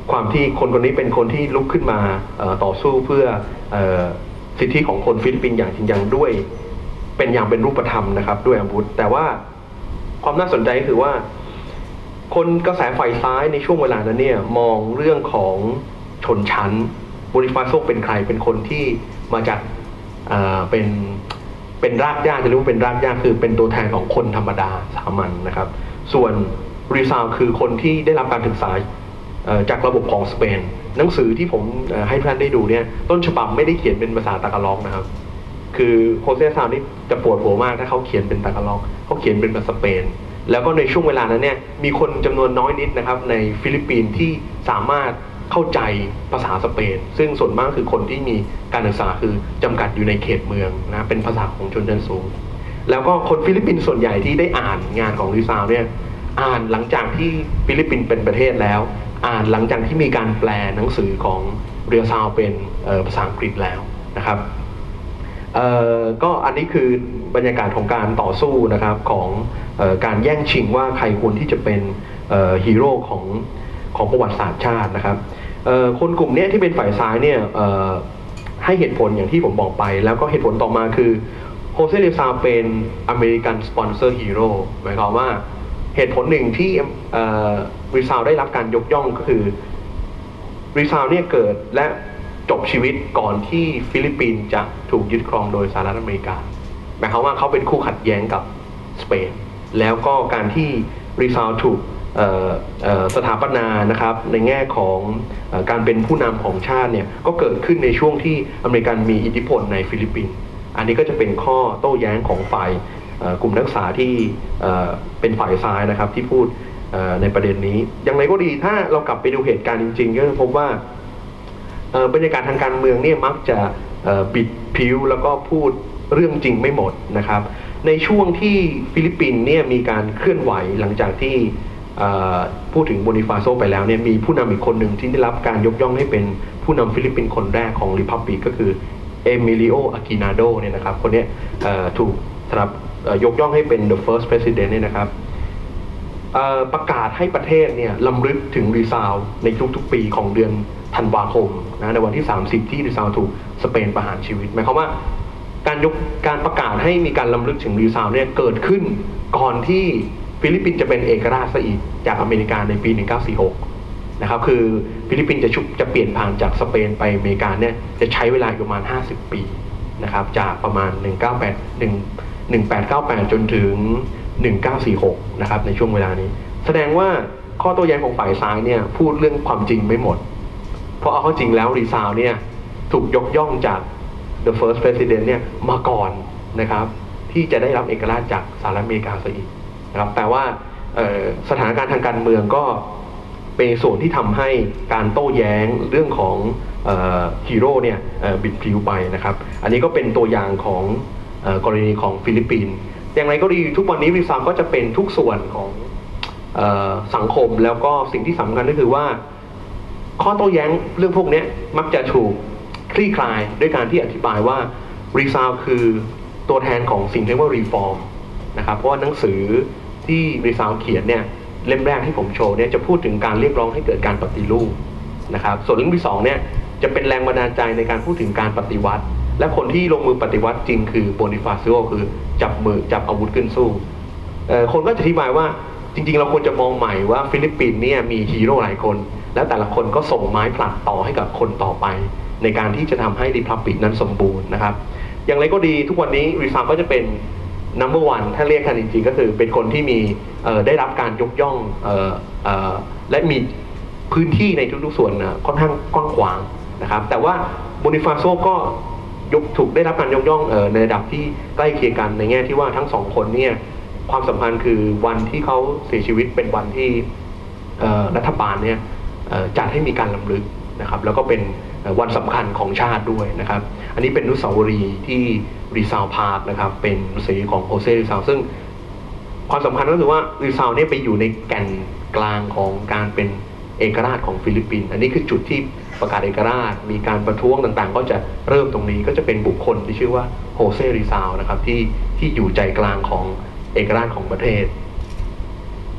S3: ความที่คนคนนี้เป็นคนที่ลุกขึ้นมาต่อสู้เพื่อสิทธิของคนฟิลิปปินส์อย่างจริงจังด้วยเป็นอย่างเป็นรูปธรรมนะครับด้วยอาวุธแต่ว่าความน่าสนใจคือว่าคนกระแสฝ่ายซ้ายในช่วงเวลานั้นเนี่ยมองเรื่องของชนชั้นโบนิฟาโซเป็นใครเป็นคนที่มาจากเป็นเป็นรากหญ้าจะเรียกว่าเป็นรากหญ้าคือเป็นตัวแทนของคนธรรมดาสามัญนะครับส่วนริซาวคือคนที่ได้รับการศึกษาจากระบบของสเปนหนังสือที่ผมให้ท่านได้ดูเนี่ยต้นฉบับไม่ได้เขียนเป็นภาษาตากาล็อกนะครับคือโฮเซซาวนี่จะปวดหัวมากถ้าเขาเขียนเป็นตากาล็อกเขาเขียนเป็นภาษาสเปนแล้วก็ในช่วงเวลานั้นเนี่ยมีคนจำนวนน้อยนิดนะครับในฟิลิปปินส์ที่สามารถเข้าใจภาษาสเปนซึ่งส่วนมากคือคนที่มีการศึกษาคือจำกัดอยู่ในเขตเมืองนะเป็นภาษาของชนชั้นสูงแล้วก็คนฟิลิปปินส์ส่วนใหญ่ที่ได้อ่านงานของริซาวเนี่ยอ่านหลังจากที่ฟิลิปปินส์เป็นประเทศแล้วอ่านหลังจากที่มีการแปลหนังสือของเรียซาวเป็นภาษาอังกฤษแล้วนะครับก็อันนี้คือบรรยากาศของการต่อสู้นะครับของการแย่งชิงว่าใครควรที่จะเป็นฮีโร่ของของประวัติศาสตร์ชาตินะครับคนกลุ่มนี้ที่เป็นฝ่ายซ้ายเนี่ยให้เหตุผลอย่างที่ผมบอกไปแล้วก็เหตุผลต่อมาคือโฮเซเรซาเป็นอเมริกันสปอนเซอร์ฮีโร่หมายความว่าเหตุผลหนึ่งที่ริซาวได้รับการยกย่องก็คือริซาวเนี่ยเกิดและจบชีวิตก่อนที่ฟิลิปปินส์จะถูกยึดครองโดยสหรัฐอเมริกาหมายความว่าเขาเป็นคู่ขัดแย้งกับสเปนแล้วก็การที่ริซาวถูกสถาปนานะครับในแง่ของการเป็นผู้นำของชาติเนี่ยก็เกิดขึ้นในช่วงที่อเมริกันมีอิทธิพลในฟิลิปปินส์อันนี้ก็จะเป็นข้อโต้แย้งของฝ่ายกลุ่มนักศึกษาที่เป็นฝ่ายซ้ายนะครับที่พูดในประเด็นนี้อย่างไรก็ดีถ้าเรากลับไปดูเหตุการณ์จริงๆก็จะพบว่าบรรยากาศทางการเมืองเนี่ยมักจะบิดผิวแล้วก็พูดเรื่องจริงไม่หมดนะครับในช่วงที่ฟิลิปปินส์เนี่ยมีการเคลื่อนไหวหลังจากที่พูดถึงโบนิฟาโซไปแล้วเนี่ยมีผู้นำอีกคนหนึ่งที่ได้รับการยกย่องให้เป็นผู้นำฟิลิปปินส์คนแรกของริพับลิกก็คือเอมิลิโออากินาโดเนี่ยนะครับคนนี้ถูกสำหรับยกย่องให้เป็น the first president เนี่ยนะครับประกาศให้ประเทศเนี่ยลำลึกถึงริซาวในทุกๆปีของเดือนธันวาคมนะในวันที่สามสิบที่ริซาวถูกสเปนประหารชีวิตหมายความว่าการยกการประกาศให้มีการลำลึกถึงริซาวเนี่ยเกิดขึ้นก่อนที่ฟิลิปปินส์จะเป็นเอกราชซะอีกจากอเมริกาในปีหนึ่งเก้าสี่หกนะครับคือฟิลิปปินส์จะชุบจะเปลี่ยนผ่านจากสเปนไปอเมริกาเนี่ยจะใช้เวลาประมาณห้าสิบปีนะครับจากประมาณหนึ่งเก้าแปด หนึ่ง หนึ่งแปดเก้าแปดจนถึงหนึ่งเก้าสี่หกนะครับในช่วงเวลานี้แสดงว่าข้อโต้แย้งของฝ่ายซ้ายเนี่ยพูดเรื่องความจริงไม่หมดเพราะเอาเข้าจริงแล้วริซาวเนี่ยถูกยกย่องจาก the first president เนี่ยมาก่อนนะครับที่จะได้รับเอกราชจากสหรัฐอเมริกาซะอีกนะครับแต่ว่าสถานการณ์ทางการเมืองก็เป็นส่วนที่ทำให้การโต้แย้งเรื่องของฮีโร่เนี่ยบิดพลิ้วไปนะครับอันนี้ก็เป็นตัวอย่างของกรณีของฟิลิปปินส์อย่างไรก็ดีทุกวันนี้ริซาวก็จะเป็นทุกส่วนของสังคมแล้วก็สิ่งที่สำคัญก็คือว่าข้อโต้แย้งเรื่องพวกนี้มักจะถูกคลี่คลายด้วยการที่อธิบายว่าริซาวคือตัวแทนของสิ่งที่เรียกว่ารีฟอร์มนะครับเพราะว่าหนังสือที่ริซาวเขียนเนี่ยเล่มแรกที่ผมโชว์เนี่ยจะพูดถึงการเรียกร้องให้เกิดการปฏิรูปนะครับส่วนเล่มที่สองเนี่ยจะเป็นแรงบันดาลใจในการพูดถึงการปฏิวัติและคนที่ลงมือปฏิวัติจริงคือโบนิฟาซิโอคือจับมือจับอาวุธขึ้นสู้คนก็จะอธิบายว่าจริงๆเราควรจะมองใหม่ว่าฟิลิปปินส์เนี่ยมีฮีโร่หลายคนแล้วแต่ละคนก็ส่งไม้ผลัดต่อให้กับคนต่อไปในการที่จะทำให้ริพับลิกนั้นสมบูรณ์นะครับอย่างไรก็ดีทุกวันนี้ริซาวก็จะเป็น นัมเบอร์วันถ้าเรียกกันจริงๆก็คือเป็นคนที่มีได้รับการยกย่องและมีพื้นที่ในทุกๆส่วนค่อนข้างกว้างขวางนะครับแต่ว่าโบนิฟาโซก็ยกถูกได้รับการยกย่องในระดับที่ใกล้เคียงกันในแง่ที่ว่าทั้งสองคนเนี่ยความสัมพันธ์คือวันที่เขาเสียชีวิตเป็นวันที่รัฐบาลเนี่ยจัดให้มีการรำลึกนะครับแล้วก็เป็นวันสำคัญของชาติด้วยนะครับอันนี้เป็นอนุสาวรีย์ที่ริซาวพาร์คนะครับเป็นอนุสาวรีย์ของโฮเซริซาวซึ่งความสำคัญก็คือว่าริซาวเนี่ยไปอยู่ในแก่นกลางของการเป็นเอกราชของฟิลิปปินส์อันนี้คือจุดที่ประกาศเอกราชมีการประท้วงต่างๆก็จะเริ่มตรงนี้ก็จะเป็นบุคคลที่ชื่อว่าโฮเซริซาวนะครับที่ที่อยู่ใจกลางของเอกราชของประเทศท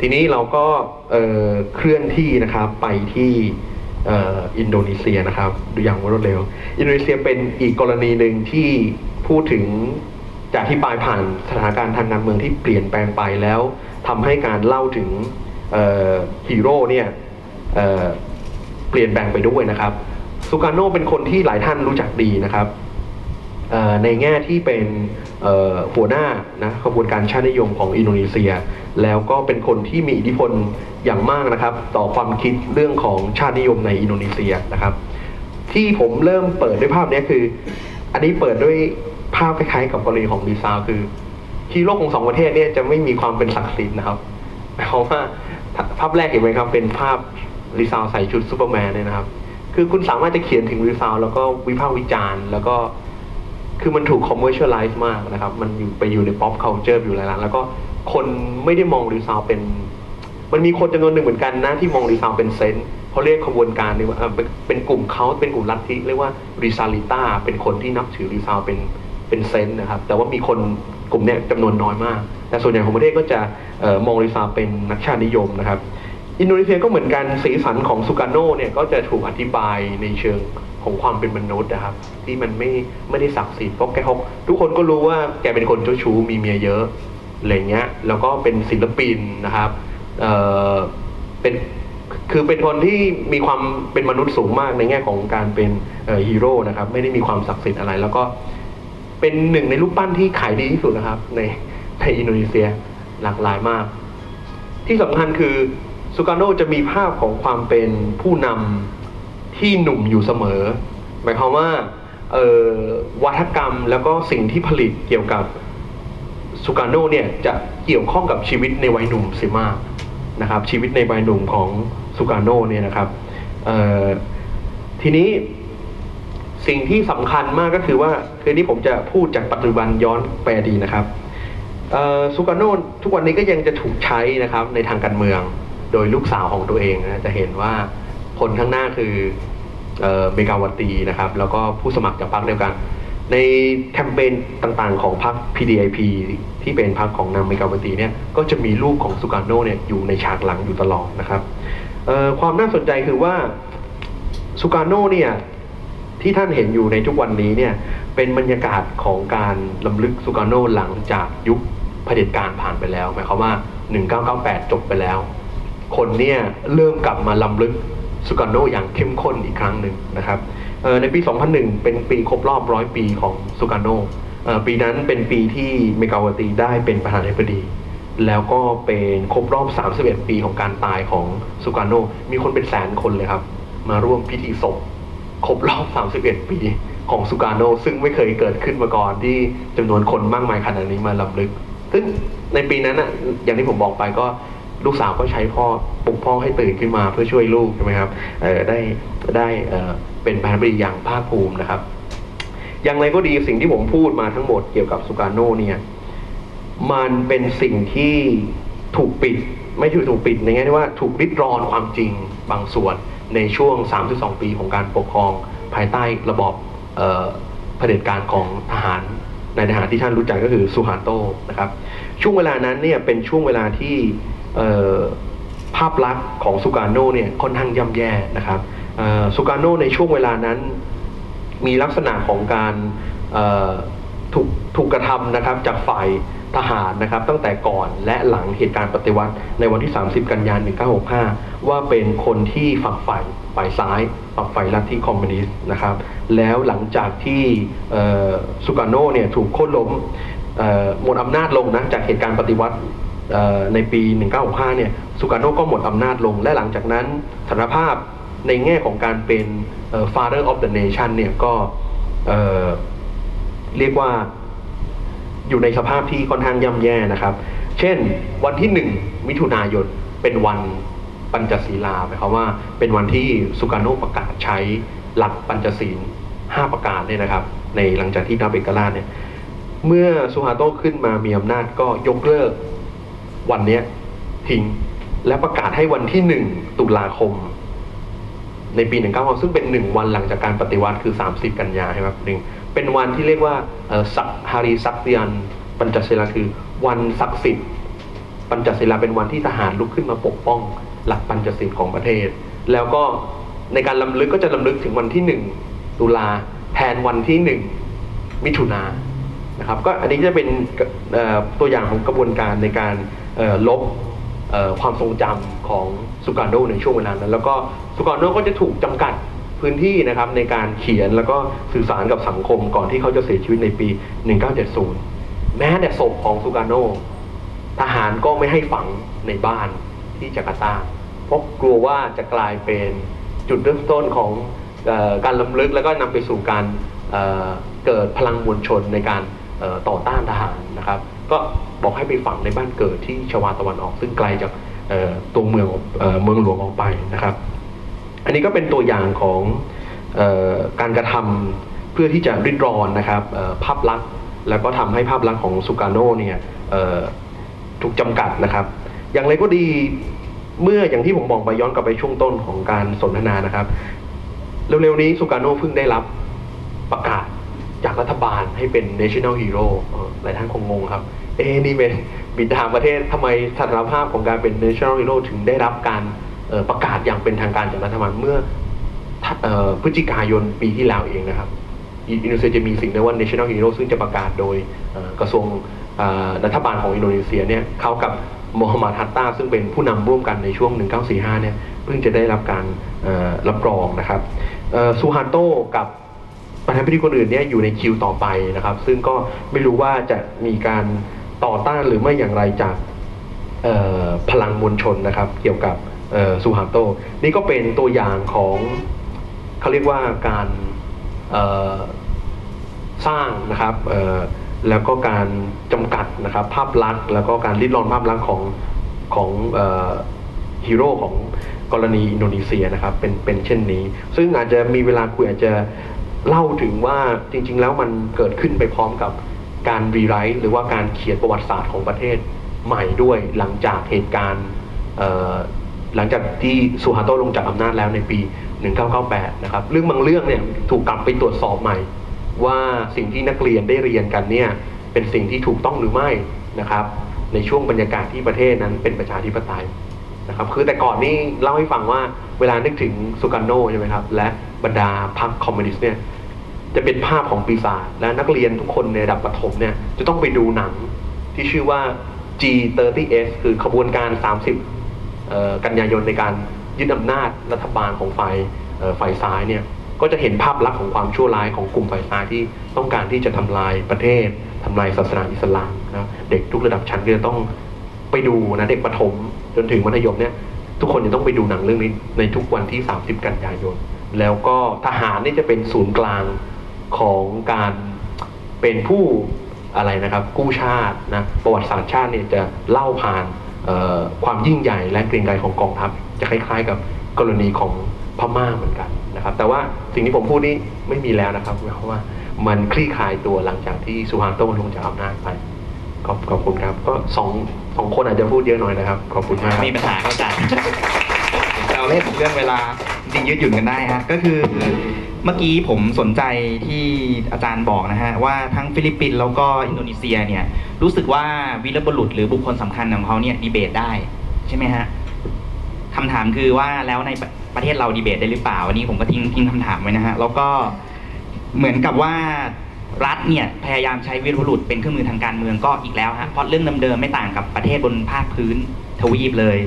S3: ทีนี้เราก็เอ่อเคลื่อนที่นะครับไปที่เอ่ออินโดนีเซียนะครับดูอย่างรวดเร็วอินโดนีเซียเป็นอีกกรณีหนึ่งที่พูดถึงจากที่ปลายผ่านสถานการณ์ทางการเมืองที่เปลี่ยนแปลงไปแล้วทำให้การเล่าถึงฮีโร่เนี่ยเอ่อเปลี่ยนแปลงไปด้วยนะครับสุการโนเป็นคนที่หลายท่านรู้จักดีนะครับในแง่ที่เป็นหัวหน้านะขบวนการชาตินิยมของอินโดนีเซียแล้วก็เป็นคนที่มีอิทธิพลอย่างมากนะครับต่อความคิดเรื่องของชาตินิยมในอินโดนีเซียนะครับที่ผมเริ่มเปิดด้วยภาพนี้คืออันนี้เปิดด้วยภาพคล้ายๆกับกรณีของดีซาวคือฮีโร่ของสองประเทศเนี่ยจะไม่มีความเป็นศักดิ์สิทธิ์นะครับเพราะว่าภาพแรกเห็นไหมครับเป็นภาพดีซาวใส่ชุดซูเปอร์แมนเนี่ยนะครับคือคุณสามารถจะเขียนถึงดีซาวแล้วก็วิพากษ์วิจารณ์แล้วก็คือมันถูก commercialize มากนะครับมันอยู่ไปอยู่ใน pop culture อยู่หลายๆแล้วก็คนไม่ได้มองดีซาวเป็นมันมีคนจำนวนหนึ่งเหมือนกันนะที่มองดีซาวเป็นเซนส์เขาเรียกขบวนการนี้ว่าเป็นกลุ่มเขาเป็นกลุ่มลัทธิเรียกว่าริซาลิต้าเป็นคนที่นับถือดีซาวเป็นเป็นเซนส์นะครับแต่ว่ามีคนกลุ่มนี้จำนวนน้อยมากแต่ส่วนใหญ่ของประเทศก็จะเอ่อมองดีซาวเป็นนักชาตินิยมนะครับอินโดนีเซียก็เหมือนกันสีสันของสุการโนเนี่ยก็จะถูกอธิบายในเชิงของความเป็นมนุษย์นะครับที่มันไม่ไม่ได้ศักดิ์สิทธิ์เพราะแกเขาทุกคนก็รู้ว่าแกเป็นคนเจ้าชู้มีเมียเยอะอะไรเงี้ยแล้วก็เป็นศิลปินนะครับเอ่อเป็นคือเป็นคนที่มีความเป็นมนุษย์สูงมากในแง่ของการเป็นเอ่อฮีโร่นะครับไม่ได้มีความศักดิ์สิทธิ์อะไรแล้วก็เป็นหนึ่งในรูปปั้นที่ขายดีที่สุดนะครับในในอินโดนีเซียหลากหลายมากที่สำคัญคือสุการโนจะมีภาพของความเป็นผู้นำที่หนุ่มอยู่เสมอหมายความว่าวัฒกรรมแล้วก็สิ่งที่ผลิตเกี่ยวกับสุการโนเนี่ยจะเกี่ยวข้องกับชีวิตในวัยหนุ่มเสียมากนะครับชีวิตในวัยหนุ่มของสุการโนเนี่ยนะครับทีนี้สิ่งที่สำคัญมากก็คือว่าคือที่ผมจะพูดจากปัจจุบันย้อนไปอดีตนะครับสุการโนทุกวันนี้ก็ยังจะถูกใช้นะครับในทางการเมืองโดยลูกสาวของตัวเองนะจะเห็นว่าคนข้างหน้าคือเมกาวตีนะครับแล้วก็ผู้สมัครจากพรรคเดียวกันในแคมเปญต่างๆของพรรค พี ดี ไอ พี ที่เป็นพรรคของนางเมกาวตีเนี่ยก็จะมีรูปของสุการโนเนี่ยอยู่ในฉากหลังอยู่ตลอดนะครับความน่าสนใจคือว่าสุการโนเนี่ยที่ท่านเห็นอยู่ในทุกวันนี้เนี่ยเป็นบรรยากาศของการรำลึกสุการโนหลังจากยุคเผด็จการผ่านไปแล้วหมายความว่าหนึ่งเก้าเก้าแปดจบไปแล้วคนเนี่ยเริ่มกลับมารำลึกสุการโนอย่างเข้มข้นอีกครั้งหนึ่งนะครับในปี สองพันหนึ่ง เป็นปีครบรอบร้อยปีของสุการโนปีนั้นเป็นปีที่เมกาวตีได้เป็นประธานาธิบดีแล้วก็เป็นครบรอบสามสิบเอ็ดปีของการตายของสุการโนมีคนเป็นแสนคนเลยครับมาร่วมพิธีศพครบรอบสามสิบเอ็ดปีของสุการโนซึ่งไม่เคยเกิดขึ้นมาก่อนที่จำนวนคนมากมายขนาดนี้มารำลึกซึ่งในปีนั้นอ่ะอย่างที่ผมบอกไปก็ลูกสาวก็ใช้พ่อปลุกพ่อให้ตื่นขึ้นมาเพื่อช่วยลูกใช่ไหมครับเอ่อได้ได้เอ่อเป็นประธานาธิบดีอย่างภาคภูมินะครับอย่างไรก็ดีสิ่งที่ผมพูดมาทั้งหมดเกี่ยวกับสุการโนเนี่ยมันเป็นสิ่งที่ถูกปิดไม่ถูกถูกปิดในแง่ที่ว่าถูกริดรอนความจริงบางส่วนในช่วงสามสิบสองปีของการปกครองภายใต้ระบอบเอ่อเผด็จการของทหารนายทหารที่ท่านรู้จักก็คือสุฮาร์โตนะครับช่วงเวลานั้นเนี่ยเป็นช่วงเวลาที่ภาพลักษณ์ของสุการโนเนี่ยค่อนข้างย่ำแย่นะครับสุการโนในช่วงเวลานั้นมีลักษณะของการถูกถูกกระทำนะครับจากฝ่ายทหารนะครับตั้งแต่ก่อนและหลังเหตุการณ์ปฏิวัติในวันที่สามสิบกันยายนหนึ่งเก้าหกห้าว่าเป็นคนที่ฝักใฝ่ฝ่ายซ้ายฝักใฝ่ลัทธิคอมมิวนิสต์นะครับแล้วหลังจากที่สุการโนเนี่ยถูกโค่นล้มหมดอำนาจลงนะจากเหตุการณ์ปฏิวัติในปีหนึ่งเก้าหกห้าเนี่ยสุการโนก็หมดอำนาจลงและหลังจากนั้นสถานภาพในแง่ของการเป็น father of the nation เนี่ยก็เรียกว่าอยู่ในสภาพที่ค่อนข้างย่ำแย่นะครับเช่นวันที่หนึ่งมิถุนายนเป็นวันปัญจศีลาหมายความว่าเป็นวันที่สุการโนประกาศใช้หลักปัญจศีลห้าประการเนี่ยนะครับในหลังจากที่นับเอกราชเนี่ยเมื่อสุฮาร์โตขึ้นมามีอำนาจก็ยกเลิกวันนี้ทิ้งและประกาศให้วันที่หนึ่งตุลาคมในปีหนึ่งเก้าหกซึ่งเป็นหนึ่งวันหลังจากการปฏิวัติคือสามสิบกันยายนครับหนึ่งเป็นวันที่เรียกว่าสักฮาริสักเตียนปัญจศีลาคือวันศักดิ์สิทธิ์ปัญจศีลาเป็นวันที่ทหารลุกขึ้นมาปกป้องหลักปัญจศีลของประเทศแล้วก็ในการรำลึกก็จะรำลึกถึงวันที่หนึ่งตุลาแทนวันที่หนึ่งมิถุนายนนะครับก็อันนี้จะเป็นตัวอย่างของกระบวนการในการลบความทรงจำของสุการโนในช่วงเวลานั้นแล้วก็สุการโนก็จะถูกจำกัดพื้นที่นะครับในการเขียนแล้วก็สื่อสารกับสังคมก่อนที่เขาจะเสียชีวิตในปีหนึ่งเก้าเจ็ดศูนย์แม้แต่ศพของสุการโนทหารก็ไม่ให้ฝังในบ้านที่จาการ์ตาเพราะกลัวว่าจะกลายเป็นจุดเริ่มต้นของการล้ำลึกแล้วก็นำไปสู่การเ, เกิดพลังมวลชนในการต่อต้านทหารนะครับก็บอกให้ไปฝังในบ้านเกิดที่ชวาตะวันออกซึ่งไกลจากตัวเมืองเมืองหลวงออกไปนะครับอันนี้ก็เป็นตัวอย่างของการกระทำเพื่อที่จะริดรอนนะครับภาพลักษณ์แล้วก็ทำให้ภาพลักษณ์ของสุการโนเนี่ยถูกจำกัดนะครับอย่างไรก็ดีเมื่ออย่างที่ผมบอกไปย้อนกลับไปช่วงต้นของการสนทนานะครับเร็วๆนี้สุการโนเพิ่งได้รับประกาศจากรัฐบาลให้เป็น National Hero หลายท่านคงงงครับเอ๊นี่เป็นบิดาประเทศทำไมสถานภาพของการเป็น National Hero ถึงได้รับการประกาศอย่างเป็นทางการจากรัฐบาลเมื่อพฤศจิกายนปีที่แล้วเองนะครับอินโดนีเซียจะมีสิ่งเรียกว่า National Hero ซึ่งจะประกาศโดยกระทรวงรัฐบาลของอินโดนีเซียเนี่ยเขากับโมฮัมหมัด ฮัตตาซึ่งเป็นผู้นำร่วมกันในช่วงหนึ่งเก้าสี่ห้าเนี่ยเพิ่งจะได้รับการรับรองนะครับซูฮาโตกับประธานาธิบดีคนอื่นเนี่ยอยู่ในคิวต่อไปนะครับซึ่งก็ไม่รู้ว่าจะมีการต่อต้านหรือไม่อย่างไรจากพลังมวลชนนะครับเกี่ยวกับซูฮาโตนี่ก็เป็นตัวอย่างของเขาเรียกว่าการสร้างนะครับแล้วก็การจำกัดนะครับภาพลักษณ์แล้วก็การริดรอนภาพลักษณ์ของของฮีโร่ของกรณีอินโดนีเซียนะครับเป็นเป็นเช่นนี้ซึ่งอาจจะมีเวลาคุยอาจจะเล่าถึงว่าจริงๆแล้วมันเกิดขึ้นไปพร้อมกับการรีไรต์หรือว่าการเขียนประวัติศาสตร์ของประเทศใหม่ด้วยหลังจากเหตุการณ์หลังจากที่ซูฮาโตลงจากอำนาจแล้วในปีหนึ่งเก้าเก้าแปดนะครับเรื่องบางเรื่องเนี่ยถูกกลับไปตรวจสอบใหม่ว่าสิ่งที่นักเรียนได้เรียนกันเนี่ยเป็นสิ่งที่ถูกต้องหรือไม่นะครับในช่วงบรรยากาศที่ประเทศนั้นเป็นประชาธิปไตยนะครับคือแต่ก่อนนี่เล่าให้ฟังว่าเวลานึกถึงสุการโนใช่ไหมครับและบรรดาพรรคคอมมิวนิสต์เนี่ยจะเป็นภาพของปีศาจและนักเรียนทุกคนในระดับประถมเนี่ยจะต้องไปดูหนังที่ชื่อว่า จี สามสิบ เอส คือขบวนการสามสิบกันยายนในการยึดอำนาจรัฐบาลของฝ่ายฝ่ายซ้ายเนี่ยก็จะเห็นภาพลักษณ์ของความชั่วร้ายของกลุ่มฝ่ายซ้ายที่ต้องการที่จะทำลายประเทศทำลายศาสนาอิสลามนะเด็กทุกระดับชั้นก็จะต้องไปดูนะเด็กประถมจนถึงมัธยมเนี่ยทุกคนจะต้องไปดูหนังเรื่องนี้ในทุกวันที่สามสิบกันยายนแล้วก็ทหารนี่จะเป็นศูนย์กลางของการเป็นผู้อะไรนะครับกู้ชาตินะประวัติศาสตร์ชาติเนี่ยจะเล่าผ่านความยิ่งใหญ่และเกรียงไกรของกองทัพจะคล้ายๆกับกรณีของพม่าเหมือนกันนะครับแต่ว่าสิ่งที่ผมพูดนี้ไม่มีแล้วนะครับเพราะว่ามันคลี่คลายตัวหลังจากที่ซูฮาโตลงจากอำนาจไปขอบขอบคุณครับก็สองสองคนอาจจะพูดเยอะหน่อยนะครับขอบคุณมาก
S1: มีปัญหาเข้าใจเราเล่นเรื่องเวลาจริงยืดหยุ่นกันได้ฮะก็คือเมื่อกี้ผมสนใจที่อาจารย์บอกนะฮะว่าทั้งฟิลิปปินส์แล้วก็อินโดนีเซียเนี่ยรู้สึกว่าวีรบุรุษหรือบุคคลสำคัญของเขาเนี่ยดีเบตได้ใช่ไหมฮะคำถามคือว่าแล้วในประเทศเราดีเบตได้หรือเปล่าวันนี้ผมก็ทิ้งทิ้งคำถามไว้นะฮะแล้วก็เหมือนกับว่ารัฐเนี่ยพยายามใช้วีรบุรุษเป็นเครื่องมือทางการเมืองก็อีกแล้วฮะเพราะเรื่องเดิมๆไม่ต่างกับประเทศบนภาคพื้นทวีปเลย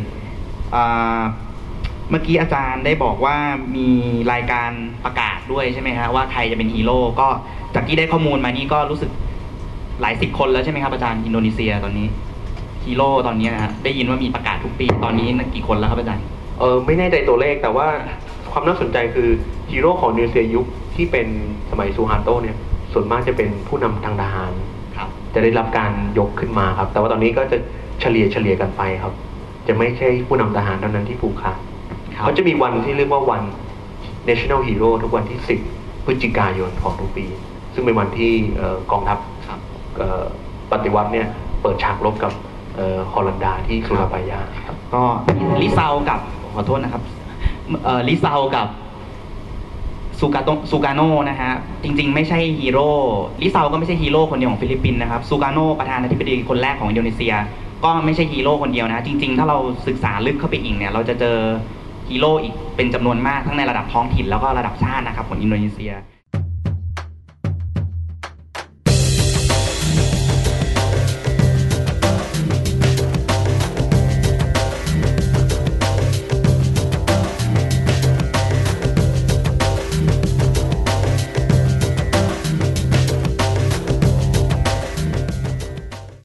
S1: เมื่อกี้อาจารย์ได้บอกว่ามีรายการประกาศด้วยใช่ไหมฮะว่าใครจะเป็นฮีโร่ก็จากที่ได้ข้อมูลมานี่ก็รู้สึกหลายสิบคนแล้วใช่ไหมครับอาจารย์อินโดนีเซียตอนนี้ฮีโร่ตอนนี้นะฮะได้ยินว่ามีประกาศทุกปีตอนนี้กี่คนแล้วครับอาจารย์
S3: เออไม่แน่ใจตัวเลขแต่ว่าความน่าสนใจคือฮีโร่ของอินโดนีเซียยุคที่เป็นสมัยซูฮาโตเนี่ยส่วนมากจะเป็นผู้นำทางทหารครับจะได้รับการยกขึ้นมาครับแต่ว่าตอนนี้ก็จะเฉลี่ยเฉลี่ยกันไปครับจะไม่ใช่ผู้นำทหารเท่านั้นที่ผูกขาดเขาจะมีวันที่เรียกว่าวัน National Hero ทุกวันที่สิบพฤศจิกายนของทุกปีซึ่งเป็นวันที่กองทัพปฏิวัติเนี่ยเปิดฉากรบกับฮอลันดาที่สุราบายา
S1: ก็ลิซาวกับขอโทษนะครับลิซาวกับซูกาโตซูกาโนนะฮะจริงๆไม่ใช่ฮีโร่ลิซาวก็ไม่ใช่ฮีโร่คนเดียวของฟิลิปปินส์นะครับซูกาโนประธานาธิบดีคนแรกของอินโดนีเซียก็ไม่ใช่ฮีโร่คนเดียวนะจริงๆถ้าเราศึกษาลึกเข้าไปอีกเนี่ยเราจะเจอฮีโร่อีกเป็นจำนวนมากทั้งในระดับท้องถิ่นแล้วก็ระดับชาตินะครับของอินโดนีเซีย